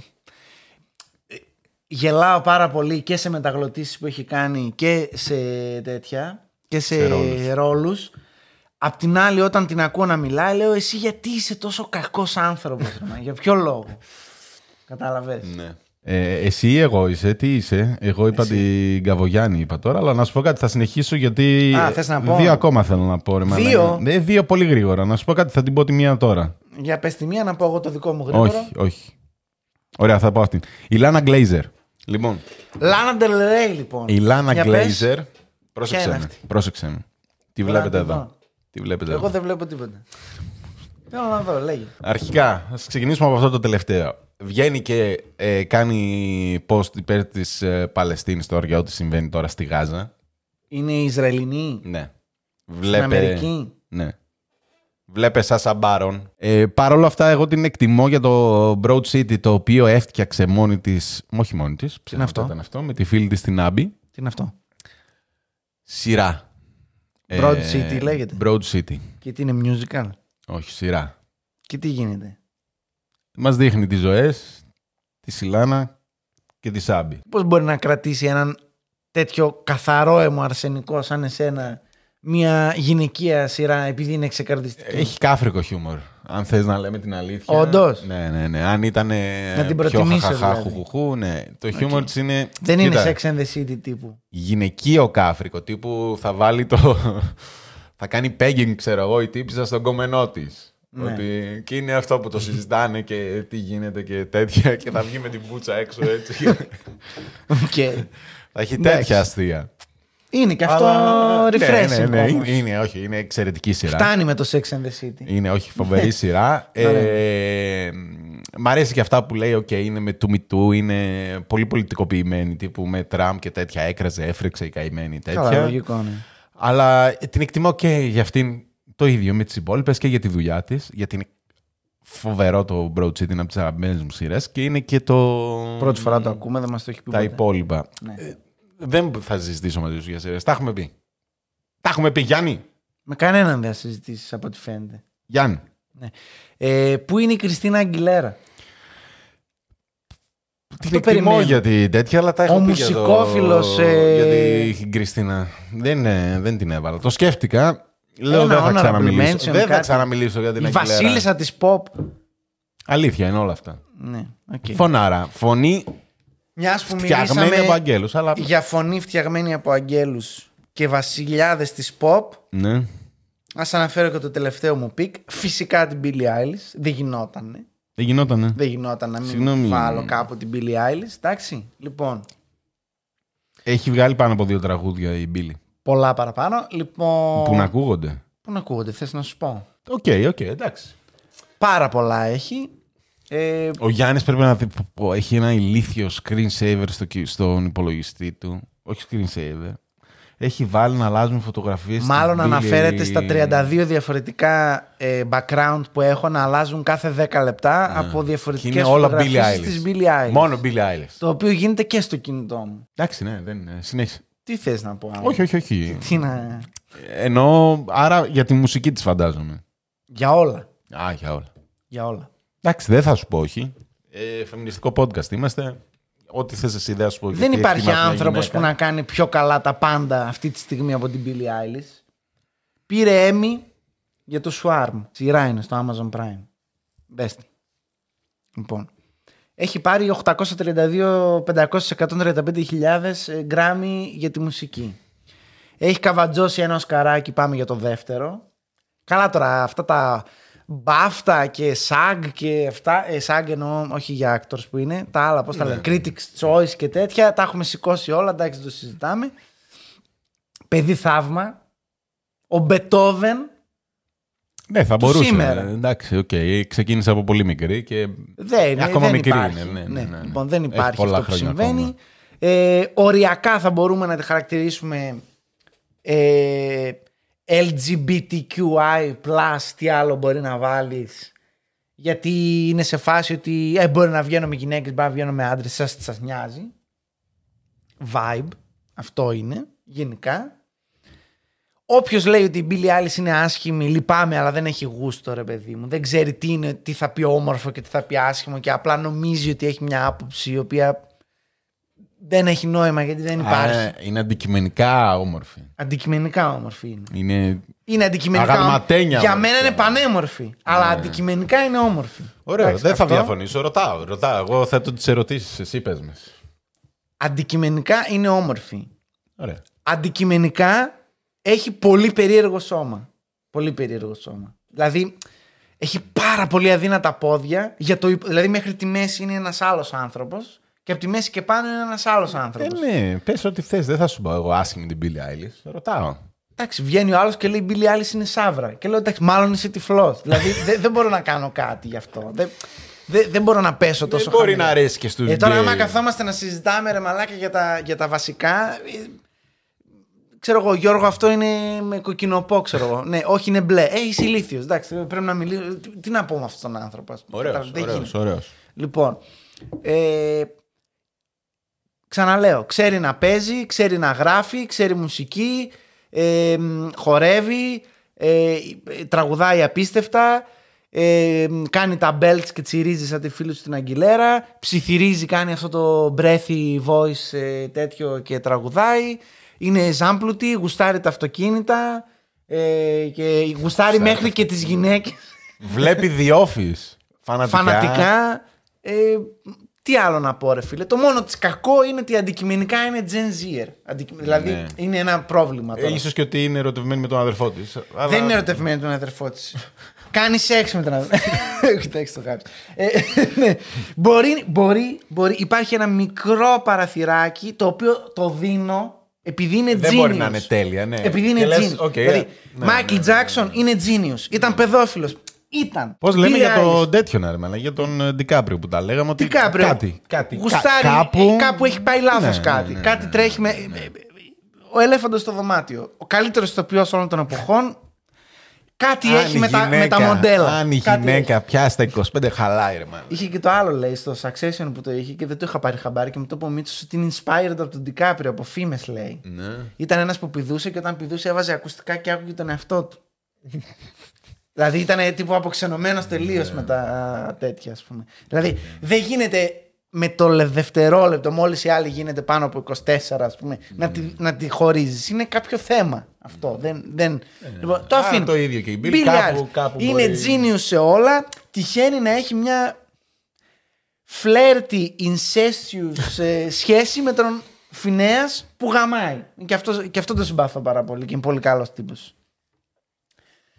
Γελάω πάρα πολύ και σε μεταγλωτήσεις που έχει κάνει και σε τέτοια. Και σε, σε ρόλους. ρόλους. Απ' την άλλη, όταν την ακούω να μιλάει, λέω εσύ γιατί είσαι τόσο κακός άνθρωπος, για ποιο λόγο. Κατάλαβες. Ναι. Ε, εσύ ή εγώ είσαι, τι είσαι. Εγώ είπα εσύ. Την Καβογιάννη, είπα τώρα, αλλά να σου πω κάτι, θα συνεχίσω γιατί. Α, θες να πω. Δύο ακόμα θέλω να πω. Ρε, δύο. Ναι, δύο πολύ γρήγορα. Να σου πω κάτι, θα την πω τη μία τώρα. Για πες τη μία, να πω εγώ το δικό μου γρήγορα. Όχι, όχι. Ωραία, θα πω αυτή. Η Λάνα Γκλέιζερ. Λοιπόν. Λάνα Ντελ Ρέι, λοιπόν. Η Λάνα Γκλέιζερ. Πρόσεξε με. Πρόσεξε με. Τη βλέπετε εδώ. εδώ. Τι βλέπετε εγώ εδώ. δεν βλέπω τίποτα. Θέλω να δω, λέγε. Αρχικά, ας ξεκινήσουμε από αυτό το τελευταίο. Βγαίνει και ε, κάνει post υπέρ της ε, Παλαιστίνης τώρα για ό,τι συμβαίνει τώρα στη Γάζα. Είναι Ισραηλινή. Ναι. Βλέπε... Στην Αμερική. Ναι. Βλέπε Σάσα Μπάρον. Ε, Παρ' όλα αυτά, εγώ την εκτιμώ για το Broad City, το οποίο έφτιαξε μόνη της. Όχι μόνη της. Τι είναι αυτό? Ήταν αυτό. Με τη φίλη της την Άμπη. Τι είναι αυτό? Σειρά. Broad ε, City λέγεται. Broad City. Και τι είναι, musical? Όχι, σειρά. Και τι γίνεται? Μας δείχνει τις ζωές, τη Σιλάνα και τη Σάμπη. Πώς μπορεί να κρατήσει έναν τέτοιο καθαρό αίμο αρσενικό σαν εσένα μια γυναικεία σειρά επειδή είναι ξεκαρδιστική? Έχει κάφρικο χιούμορ, αν θες να λέμε την αλήθεια. Όντως. Ναι, ναι, ναι. Αν ήταν να την πιο χαχαχά, δηλαδή. χουχουχού, ναι. Το okay. χιούμορ της είναι... Δεν είναι Sex and the City τύπου. Γυναικείο κάφρικο, τύπου θα βάλει το... θα κάνει pegging, ξέρω εγώ, η τύπισσα στον κομμενό της. Ναι. Ότι... Και είναι αυτό που το συζητάνε και τι γίνεται και τέτοια και θα βγει με την πουτσα έξω έτσι. Okay. Θα έχει τέτοια αστεία. Είναι και αυτό αλλά... refreshing. Ναι, ναι, ναι, είναι, είναι, όχι, είναι εξαιρετική σειρά. Φτάνει με το Sex and the City. Είναι, όχι, φοβερή σειρά. ε, μ' αρέσει και αυτά που λέει, okay, είναι με του μητού, είναι πολύ πολιτικοποιημένη, τύπου με Τραμπ και τέτοια, έκραζε, έφρεξε η καημένη τέτοια. Καλά, λογικό, ναι. Αλλά την εκτιμώ και για αυτήν το ίδιο με τις υπόλοιπες και για τη δουλειά της, γιατί είναι φοβερό το Broad City, είναι από τις αγαπημένες μου σειρές και είναι και το... Πρώτη φορά το ακούμε, δεν μας το έχει πει τα ποτέ. υπόλοιπα. Ναι. Ε, δεν θα συζητήσω μαζί σου για σειρές. Τα έχουμε πει. Τα έχουμε πει, Γιάννη. Με κανέναν δεν θα συζητήσεις από ό,τι φαίνεται. Γιάννη. Ναι. Ε, πού είναι η Κριστίνα Αγγιλέρα? Την εκτιμώ για την τέτοια, αλλά τα έχω Ο πει μουσικόφιλος... για, το... Ε... για την Κριστίνα. Δεν, δεν την έβαλα. Το σκέφτηκα. Λέω δεν θα ξαναμιλήσω. Δεν θα ξαναμιλήσω για την Αγγιλέρα. Η βασίλισσα της pop. Αλήθεια είναι όλα αυτά. Ναι, okay. Φωνάρα. Φωνή μιας που φτιαγμένη από αγγέλους. Αλλά... για φωνή φτιαγμένη από αγγέλους και βασιλιάδες της pop. Ναι. Ας αναφέρω και το τελευταίο μου πικ. Φυσικά την Billie Eilish. Δεν γινότανε. Δεν γινότανε. Δεν γινόταν να μην Συγγνώμη. βάλω κάπου την Billie Eilish. Εντάξει. Λοιπόν. Έχει βγάλει πάνω από δύο τραγούδια η Billie. Πολλά παραπάνω. Λοιπόν. Που να ακούγονται. Πού να ακούγονται, θες να σου πω. Οκ, okay, οκ, okay, εντάξει. Πάρα πολλά έχει. Ε... Ο Γιάννης πρέπει να δει. Έχει ένα ηλίθιο screensaver στο, στον υπολογιστή του. Όχι screensaver. Έχει βάλει να αλλάζουν φωτογραφίες. Μάλλον αναφέρεται στα τριάντα δύο διαφορετικά ε, background που έχω να αλλάζουν κάθε δέκα λεπτά yeah. από διαφορετικές φωτογραφίες της Billie Eilish. Μόνο Billie Eilish. Το οποίο γίνεται και στο κινητό μου. Εντάξει, ναι, δεν είναι. Συνέχισε. Τι θες να πω άλλο. Όχι, όχι, όχι. Τι να... Εννοώ, άρα για τη μουσική της φαντάζομαι. Για όλα. Α, για όλα. Για όλα. Εντάξει, δεν θα σου πω όχι. Ε, φεμινιστικό podcast είμαστε. Ό,τι θες εσύ δεν θα σου πω. Δεν υπάρχει άνθρωπος που να κάνει πιο καλά τα πάντα αυτή τη στιγμή από την Billie Eilish. Πήρε Emmy για το Swarm. Σειρά είναι στο Amazon Prime. Μπέστη. Λοιπόν. Έχει πάρει οκτακόσια τριάντα δύο πεντακόσιες εκατόν τριάντα πέντε χιλιάδες γκράμμι για τη μουσική. Έχει καβατζώσει ένα οσκαράκι, πάμε για το δεύτερο. Καλά τώρα, αυτά τα μπάφτα και σαγ και αυτά. Ε, σαγ εννοώ, όχι για actors που είναι. Τα άλλα, πώς τα λένε, critics choice και τέτοια. Τα έχουμε σηκώσει όλα, εντάξει, το συζητάμε. Παιδί θαύμα. Ο Μπετόβεν. Ναι, θα μπορούσε. Σήμερα. Εντάξει, οκ. Okay. Ξεκίνησε από πολύ μικρή και. Δεν, ναι, ακόμα δεν μικρή υπάρχει. είναι. Ναι, ναι, ναι, ναι. Λοιπόν, δεν υπάρχει αυτό που συμβαίνει. Ακόμα. Ε, οριακά θα μπορούμε να τη χαρακτηρίσουμε ε, ελ τζι μπι τι κιου άι πλας, τι άλλο μπορεί να βάλεις, γιατί είναι σε φάση ότι ε, μπορεί να βγαίνω με γυναίκες, μπορεί να βγαίνω με άντρες, σας, σας νοιάζει. Vibe, αυτό είναι γενικά. Όποιος λέει ότι η Billie Eilish είναι άσχημη, λυπάμαι, αλλά δεν έχει γούστο, ρε παιδί μου. Δεν ξέρει τι, είναι, τι θα πει όμορφο και τι θα πει άσχημο και απλά νομίζει ότι έχει μια άποψη η οποία δεν έχει νόημα γιατί δεν υπάρχει. Α, είναι αντικειμενικά όμορφη. Αντικειμενικά όμορφη είναι. Είναι, είναι αντικειμενικά όμορφη. Για όμορφη. μένα είναι πανέμορφη. Ναι. Αλλά αντικειμενικά είναι όμορφη. Ωραίο, εντάξει, δεν αυτό... θα διαφωνήσω. Ρωτάω, ρωτάω. Εγώ θέτω τις ερωτήσεις, εσύ πες με. Αντικειμενικά είναι όμορφη. Ωραία. Αντικειμενικά έχει πολύ περίεργο σώμα. Πολύ περίεργο σώμα. Δηλαδή έχει πάρα πολύ αδύνατα πόδια. Για το, δηλαδή μέχρι τη μέση είναι ένας άλλος άνθρωπος. Και από τη μέση και πάνω είναι ένας άλλος άνθρωπος. Ε, ναι, πες ό,τι θες. Δεν θα σου πω εγώ άσχημη την Billie Eilish. Ρωτάω. Εντάξει, βγαίνει ο άλλος και λέει η Billie Eilish είναι σαύρα. Και λέω εντάξει, μάλλον είσαι τυφλός. Δηλαδή δεν, δεν μπορώ να κάνω κάτι γι' αυτό. Δεν, δεν, δεν μπορώ να πέσω τόσο χαμηλά. Δεν μπορεί χαμηλά. να αρέσει και στους ε, τώρα, άμα καθόμαστε να συζητάμε ρε μαλάκα για τα, για τα βασικά. Ε, ξέρω εγώ, Γιώργο, αυτό είναι με κοκκινοπό, ξέρω εγώ. Ναι, όχι, είναι μπλε. Ε, είσαι ηλίθιος. Εντάξει, πρέπει να μιλήσω. Τι, τι να πω με αυτόν τον άνθρωπο. Ωραίος, ωραίος, ωραίος. Λοιπόν. Ε, Ξαναλέω, ξέρει να παίζει, ξέρει να γράφει, ξέρει μουσική, ε, χορεύει, ε, τραγουδάει απίστευτα, ε, κάνει τα belts και τσιρίζει σαν τη φίλη του στην Αγγιλέρα, ψιθυρίζει, κάνει αυτό το breathy voice ε, τέτοιο και τραγουδάει, είναι ζάμπλουτη, γουστάρει τα αυτοκίνητα ε, και γουστάρει μέχρι και τις γυναίκες. Βλέπει The Office. Φανατικά. Φανατικά ε, τι άλλο να πω, ρε φίλε. Το μόνο της κακό είναι ότι αντικειμενικά είναι Gen Zer. Αντικει... Ναι. Δηλαδή είναι ένα πρόβλημα τώρα. Ε, ίσως και ότι είναι ερωτευμένη με τον αδερφό της. Αλλά... Δεν είναι ερωτευμένη με τον αδερφό της. Κάνει σεξ με τον αδερφό. Κοιτάξτε το χάρτη. Ναι. Μπορεί, μπορεί, μπορεί. Υπάρχει ένα μικρό παραθυράκι το οποίο το δίνω επειδή είναι genius. Δεν μπορεί να είναι τέλεια, ναι. Επειδή είναι genius. Okay, δηλαδή, Michael Jackson είναι genius. Ήταν παιδόφιλος. Ήταν. Πώς λέμε για τον τέτοιο να για τον Ντικάπριο που τα λέγαμε ότι Ντικάπριο. Κάτι, κάτι. Γουστάρει, Κα, κάπου... κάπου έχει πάει λάθος ναι, κάτι. Ναι, ναι, κάτι ναι, τρέχει ναι, με... ναι. Ο ελέφαντος στο δωμάτιο. Ο καλύτερος ηθοποιός όλων των εποχών. Κάτι αν έχει με, γυναίκα, τα, με τα μοντέλα. Αν η κάτι γυναίκα έχει. πιάσει τα είκοσι πέντε χαλάει ρε μάλλον. Είχε και το άλλο λέει στο Succession που το είχε και δεν το είχα πάρει χαμπάρι και μου το είπε ο Μίτσος ότι είναι inspired από τον Ντικάπριο, από φήμες λέει. Ναι. Ήταν ένας που πηδούσε και όταν πηδούσε έβαζε ακουστικά και άκουγε τον εαυτό του. Δηλαδή ήταν τύπου αποξενωμένος τελείως με τα τέτοια, ας πούμε. Δηλαδή δεν γίνεται με το δευτερόλεπτο, μόλις η άλλη γίνεται πάνω από είκοσι τέσσερα, ας πούμε, να, τη, να τη χωρίζεις. Είναι κάποιο θέμα αυτό. Δεν, δεν... Ε, λοιπόν, το αφήνω. Το ίδιο και η Billie κάπου, κάπου είναι μπορεί... genius σε όλα. Τυχαίνει να έχει μια flirty, incestuous ε, σχέση με τον Φινέας που γαμάει. Και αυτό, και αυτό το συμπάθω πάρα πολύ και είναι πολύ καλός τύπος.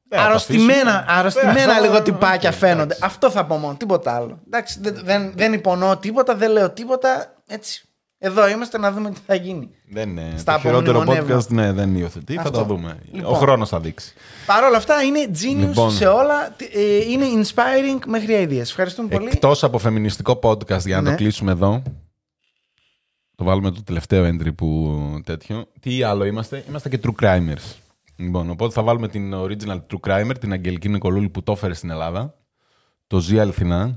Ε, θα το αρρωστημένα, αφήσουμε. αρρωστημένα Ε, λίγο θα- τυπάκια οκ, φαίνονται. εντάξει. Αυτό θα πω μόνο, τίποτα άλλο. Εντάξει, δεν, δεν, δεν υπονοώ τίποτα, δεν λέω τίποτα. Έτσι. Εδώ είμαστε να δούμε τι θα γίνει. Δεν είναι. Στα Το χειρότερο απομνημονεύματα. podcast ναι, δεν υιοθετεί. Αυτό. Θα το δούμε. Λοιπόν. Ο χρόνος θα δείξει. Παρ' όλα αυτά είναι genius Λοιπόν. σε όλα. Τι- ε, είναι inspiring μέχρι ideas. Ευχαριστούμε πολύ. Εκτός από φεμινιστικό podcast, για να Ναι. το κλείσουμε εδώ. Το βάλουμε το τελευταίο entry που τέτοιο. Τι άλλο είμαστε? Είμαστε και true crimers. Λοιπόν, οπότε θα βάλουμε την original true crimer, την Αγγελική Νικολούλη που το έφερε στην Ελλάδα. Το ζει αληθινά.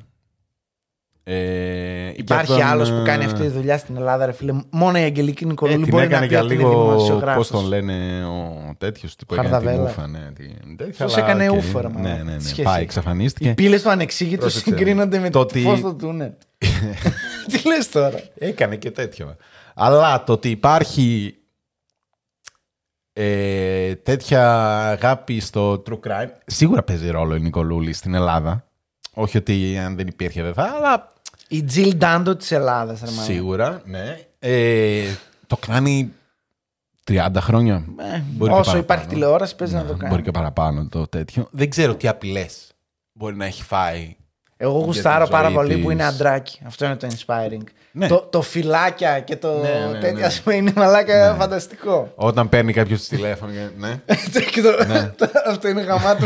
Ε, Υπάρχει και αυτόν, άλλος που ε, κάνει αυτή τη δουλειά στην Ελλάδα, ρε φίλε. Μόνο η Αγγελική Ε, Νικολούλη την μπορεί έκανε να πει για ότι είναι λίγο, δημοσιογράφος. πώς τον λένε, ο τέτοιος που έκανε τη Χαρδαβέλα. μούφα. Ναι, την τέτοια, Πώς αλλά έκανε οκ. ούφο, ρε, Ναι, μαλάκα. ναι, ναι. Σχέση. Πάει, Οι εξαφανίστηκε. πύλες του ανεξήγητου Πρόσεξε. συγκρίνονται με Το το ότι- φως του τούνελ. Τι λες τώρα? Έκανε και τέτοιο. Αλλά το ότι υπάρχει ε, τέτοια αγάπη στο true crime, σίγουρα παίζει ρόλο η Νικολούλη στην Ελλάδα. Όχι ότι αν δεν υπήρχε δεν θα, αλλά Η Jill Dando της Ελλάδας, ρε μαλάκα. σίγουρα, ναι. Ε, το κάνει τριάντα χρόνια. Ε, Μπορεί και όσο παραπάνω. υπάρχει τηλεόραση παίζει να Ναι, το κάνει. Μπορεί και παραπάνω το τέτοιο. Δεν ξέρω τι απειλές μπορεί να έχει φάει. Εγώ για γουστάρω τη πάρα ζωή πολύ της. που είναι αντράκι. Αυτό είναι το inspiring. Ναι. Το, το φυλάκια και το Ναι, ναι, τέτοια, ναι. ας πούμε, είναι μαλάκα Ναι. φανταστικό. Όταν παίρνει κάποιο το τηλέφωνο. και- Ναι. Και το- Ναι. το- Αυτό είναι γαμάτο.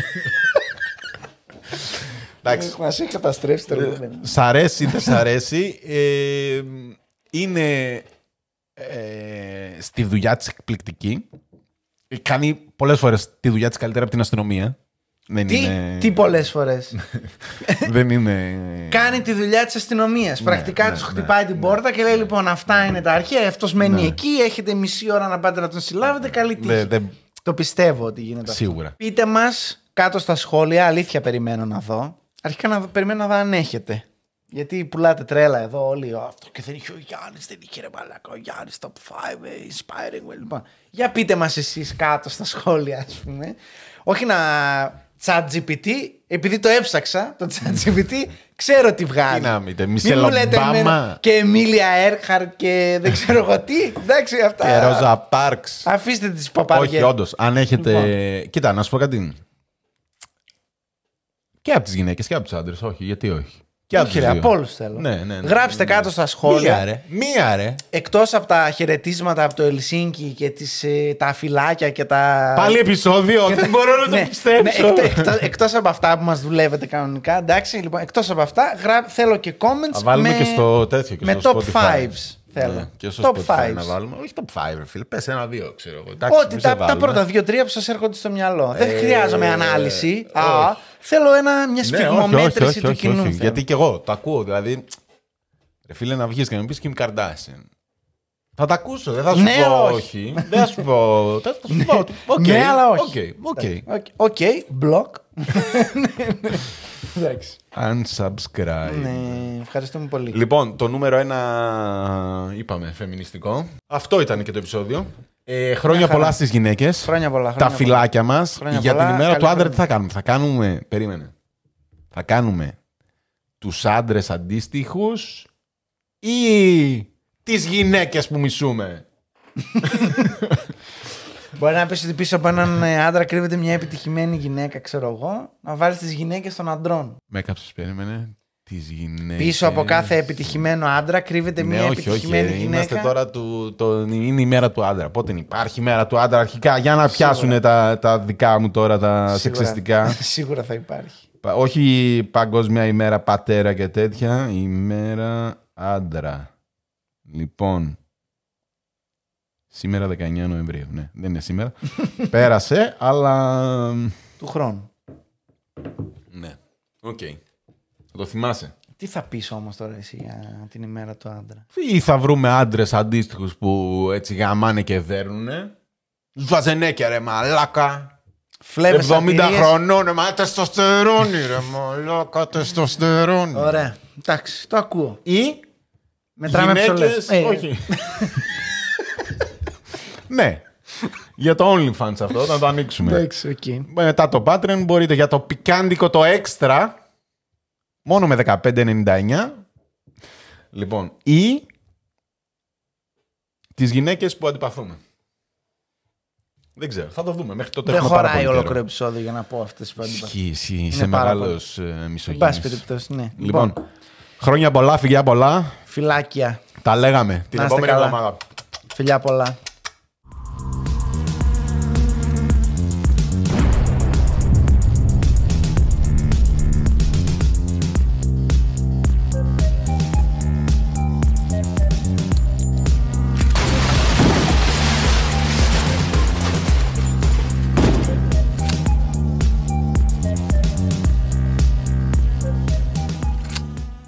Εντάξει. Μας έχει καταστρέψει το εργόμενο. Σ' αρέσει ή δεν σ' αρέσει, ε, είναι ε, στη δουλειά της εκπληκτική. Κάνει πολλές φορές τη δουλειά της καλύτερα από την αστυνομία. Δεν Τι, είναι... τι πολλές φορές. δεν είναι... Κάνει τη δουλειά της αστυνομίας. Πρακτικά ναι, τους ναι, χτυπάει την πόρτα και λέει: Λοιπόν, αυτά είναι τα αρχαία. Αυτός μένει Ναι. εκεί. Έχετε μισή ώρα να πάτε να τον συλλάβετε. Καλή τύχη. Δεν- δεν- Το πιστεύω ότι γίνεται αυτό. Σίγουρα. Πείτε μας κάτω στα σχόλια. Αλήθεια περιμένω να δω. Αρχικά να δω, περιμένω να δω αν έχετε. Γιατί πουλάτε τρέλα εδώ όλοι. «Α, αυτό και δεν είχε ο Γιάννης, δεν είχε ρε μαλάκα. Ο Γιάννης top πέντε, inspiring. Λοιπόν, για πείτε μας εσείς κάτω στα σχόλια, ας πούμε. Όχι να ChatGPT, επειδή το έψαξα, το ChatGPT, ξέρω τι βγάζει. Τι να μείτε, Μην Μισελ μου λέτε Ομπάμα. εμένα και Εμίλια Έρχαρ και δεν ξέρω εγώ τι. Εντάξει, αυτά. Και Ρόζα Πάρξ. Αφήστε τις Όχι, παπαριές. όντως. Αν έχετε... Λοιπόν. Κοίτα, να σου πω κάτι. Και από τις γυναίκες και από τους άντρες. Όχι, γιατί όχι. Και από Όχι, τους ρε, δύο. από όλους θέλω. Ναι, ναι, ναι. Γράψτε Ναι. κάτω στα σχόλια. Μία ρε. Μία ρε. Εκτός από τα χαιρετίσματα από το Ελσίνκι και τις, ε, τα φυλάκια και τα... Πάλι επεισόδιο. και Δεν τα- μπορώ να το Ναι, πιστέψω. ναι, εκτό- εκτός, εκτός από αυτά που μας δουλεύετε κανονικά, εντάξει, λοιπόν, εκτός από αυτά, γρά... θέλω και comments Θα βάλουμε με, και στο τέτοιο. Και με στο top Spotify. fives. Θέλω. Ναι, και στο top Spotify fives. να βάλουμε. Όχι top five, ρε φίλε. Πες ένα-δύο, ξέρω εγώ. Εντάξει, Ό,τι μη τα, σε τα βάλουμε. πρώτα δύο-τρία που σας έρχονται στο μυαλό. Δεν Ε, χρειάζομαι ανάλυση. Α, όχι. θέλω ένα, μια Ναι, σφιγμομέτρηση όχι, όχι, του όχι, κοινού. όχι. θέλω. Γιατί και εγώ το ακούω. Δηλαδή, ρε φίλε, να βγεις και να μου πεις Kim Kardashian. Θα τα ακούσω, δεν θα σου Ναι, πω όχι. όχι. Δεν θα σου πω. Θα θα σου πω. οκ, Ναι, αλλά όχι. οκ, οκ. Οκ, Οκ, block. Εντάξει. Unsubscribe. Ναι, ευχαριστούμε πολύ. Λοιπόν, το νούμερο ένα είπαμε φεμινιστικό. Αυτό ήταν και το επεισόδιο. Ε, χρόνια χαρά. πολλά στις γυναίκες. Χρόνια πολλά. Τα χρόνια πολλά. φυλάκια μας. Χρόνια Για πολλά, την ημέρα καλή του άντρα χρονιά. τι θα κάνουμε. Θα κάνουμε, περίμενε. Θα κάνουμε τους άντρες αντίστοιχους ή τις γυναίκες που μισούμε. Μπορεί να πεις ότι πίσω από έναν ε, άντρα κρύβεται μια επιτυχημένη γυναίκα, ξέρω εγώ, να βάλεις τις γυναίκες των αντρών. Με έκαψες, περίμενε. Τις γυναίκες. Πίσω από κάθε επιτυχημένο άντρα κρύβεται Ναι, μια όχι, όχι. επιτυχημένη ε, γυναίκα. Είμαστε τώρα του, το, είναι η μέρα του άντρα. Πότε υπάρχει η μέρα του άντρα αρχικά για να πιάσουν τα, τα δικά μου τώρα τα Σίγουρα- σεξιστικά. Σίγουρα θα υπάρχει. Πα- Όχι παγκόσμια ημέρα πατέρα και τέτοια. Ημέρα άντρα. Λοιπόν. Σήμερα δεκαεννέα Νοεμβρίου. Ναι, δεν είναι σήμερα. Πέρασε, αλλά. Του χρόνου. Ναι. Οκ. Θα το θυμάσαι. Τι θα πεις όμως τώρα εσύ για την ημέρα του άντρα. Ή θα βρούμε άντρες αντίστοιχους που έτσι γαμάνε και δέρνουνε. Σβαζενέκια ρε μαλάκα. Φλέβες εβδομήντα αρτηρίες. χρονών ρε μα τεστοστερόνι ρε μαλάκα τεστοστερόνι. Ωραία. Εντάξει, το ακούω. Ή Μετράμε ψωλές. γυναίκες. Ε, Όχι. Ναι. Για το OnlyFans αυτό, να το ανοίξουμε. Εντάξει, οκ. Μετά το Patreon μπορείτε για το πικάντικο το έξτρα. Μόνο με δεκαπέντε ενενήντα εννιά. Λοιπόν, ή τις γυναίκες που αντιπαθούμε. Δεν ξέρω, θα το δούμε. Μέχρι τότε Δεν έχουμε πάρα χωράει πολύ ολόκληρο καιρό. επεισόδιο για να πω αυτέ τι πέντε. Ισχύει, ισχύει. Είσαι Είναι πάρα μεγάλο Εν μισογενής. πάση περιπτώσει, ναι. Λοιπόν, χρόνια πολλά, φιλιά πολλά. Φυλάκια. Τα λέγαμε την Να είστε επόμενη καλά. εβδομάδα. Φιλιά πολλά.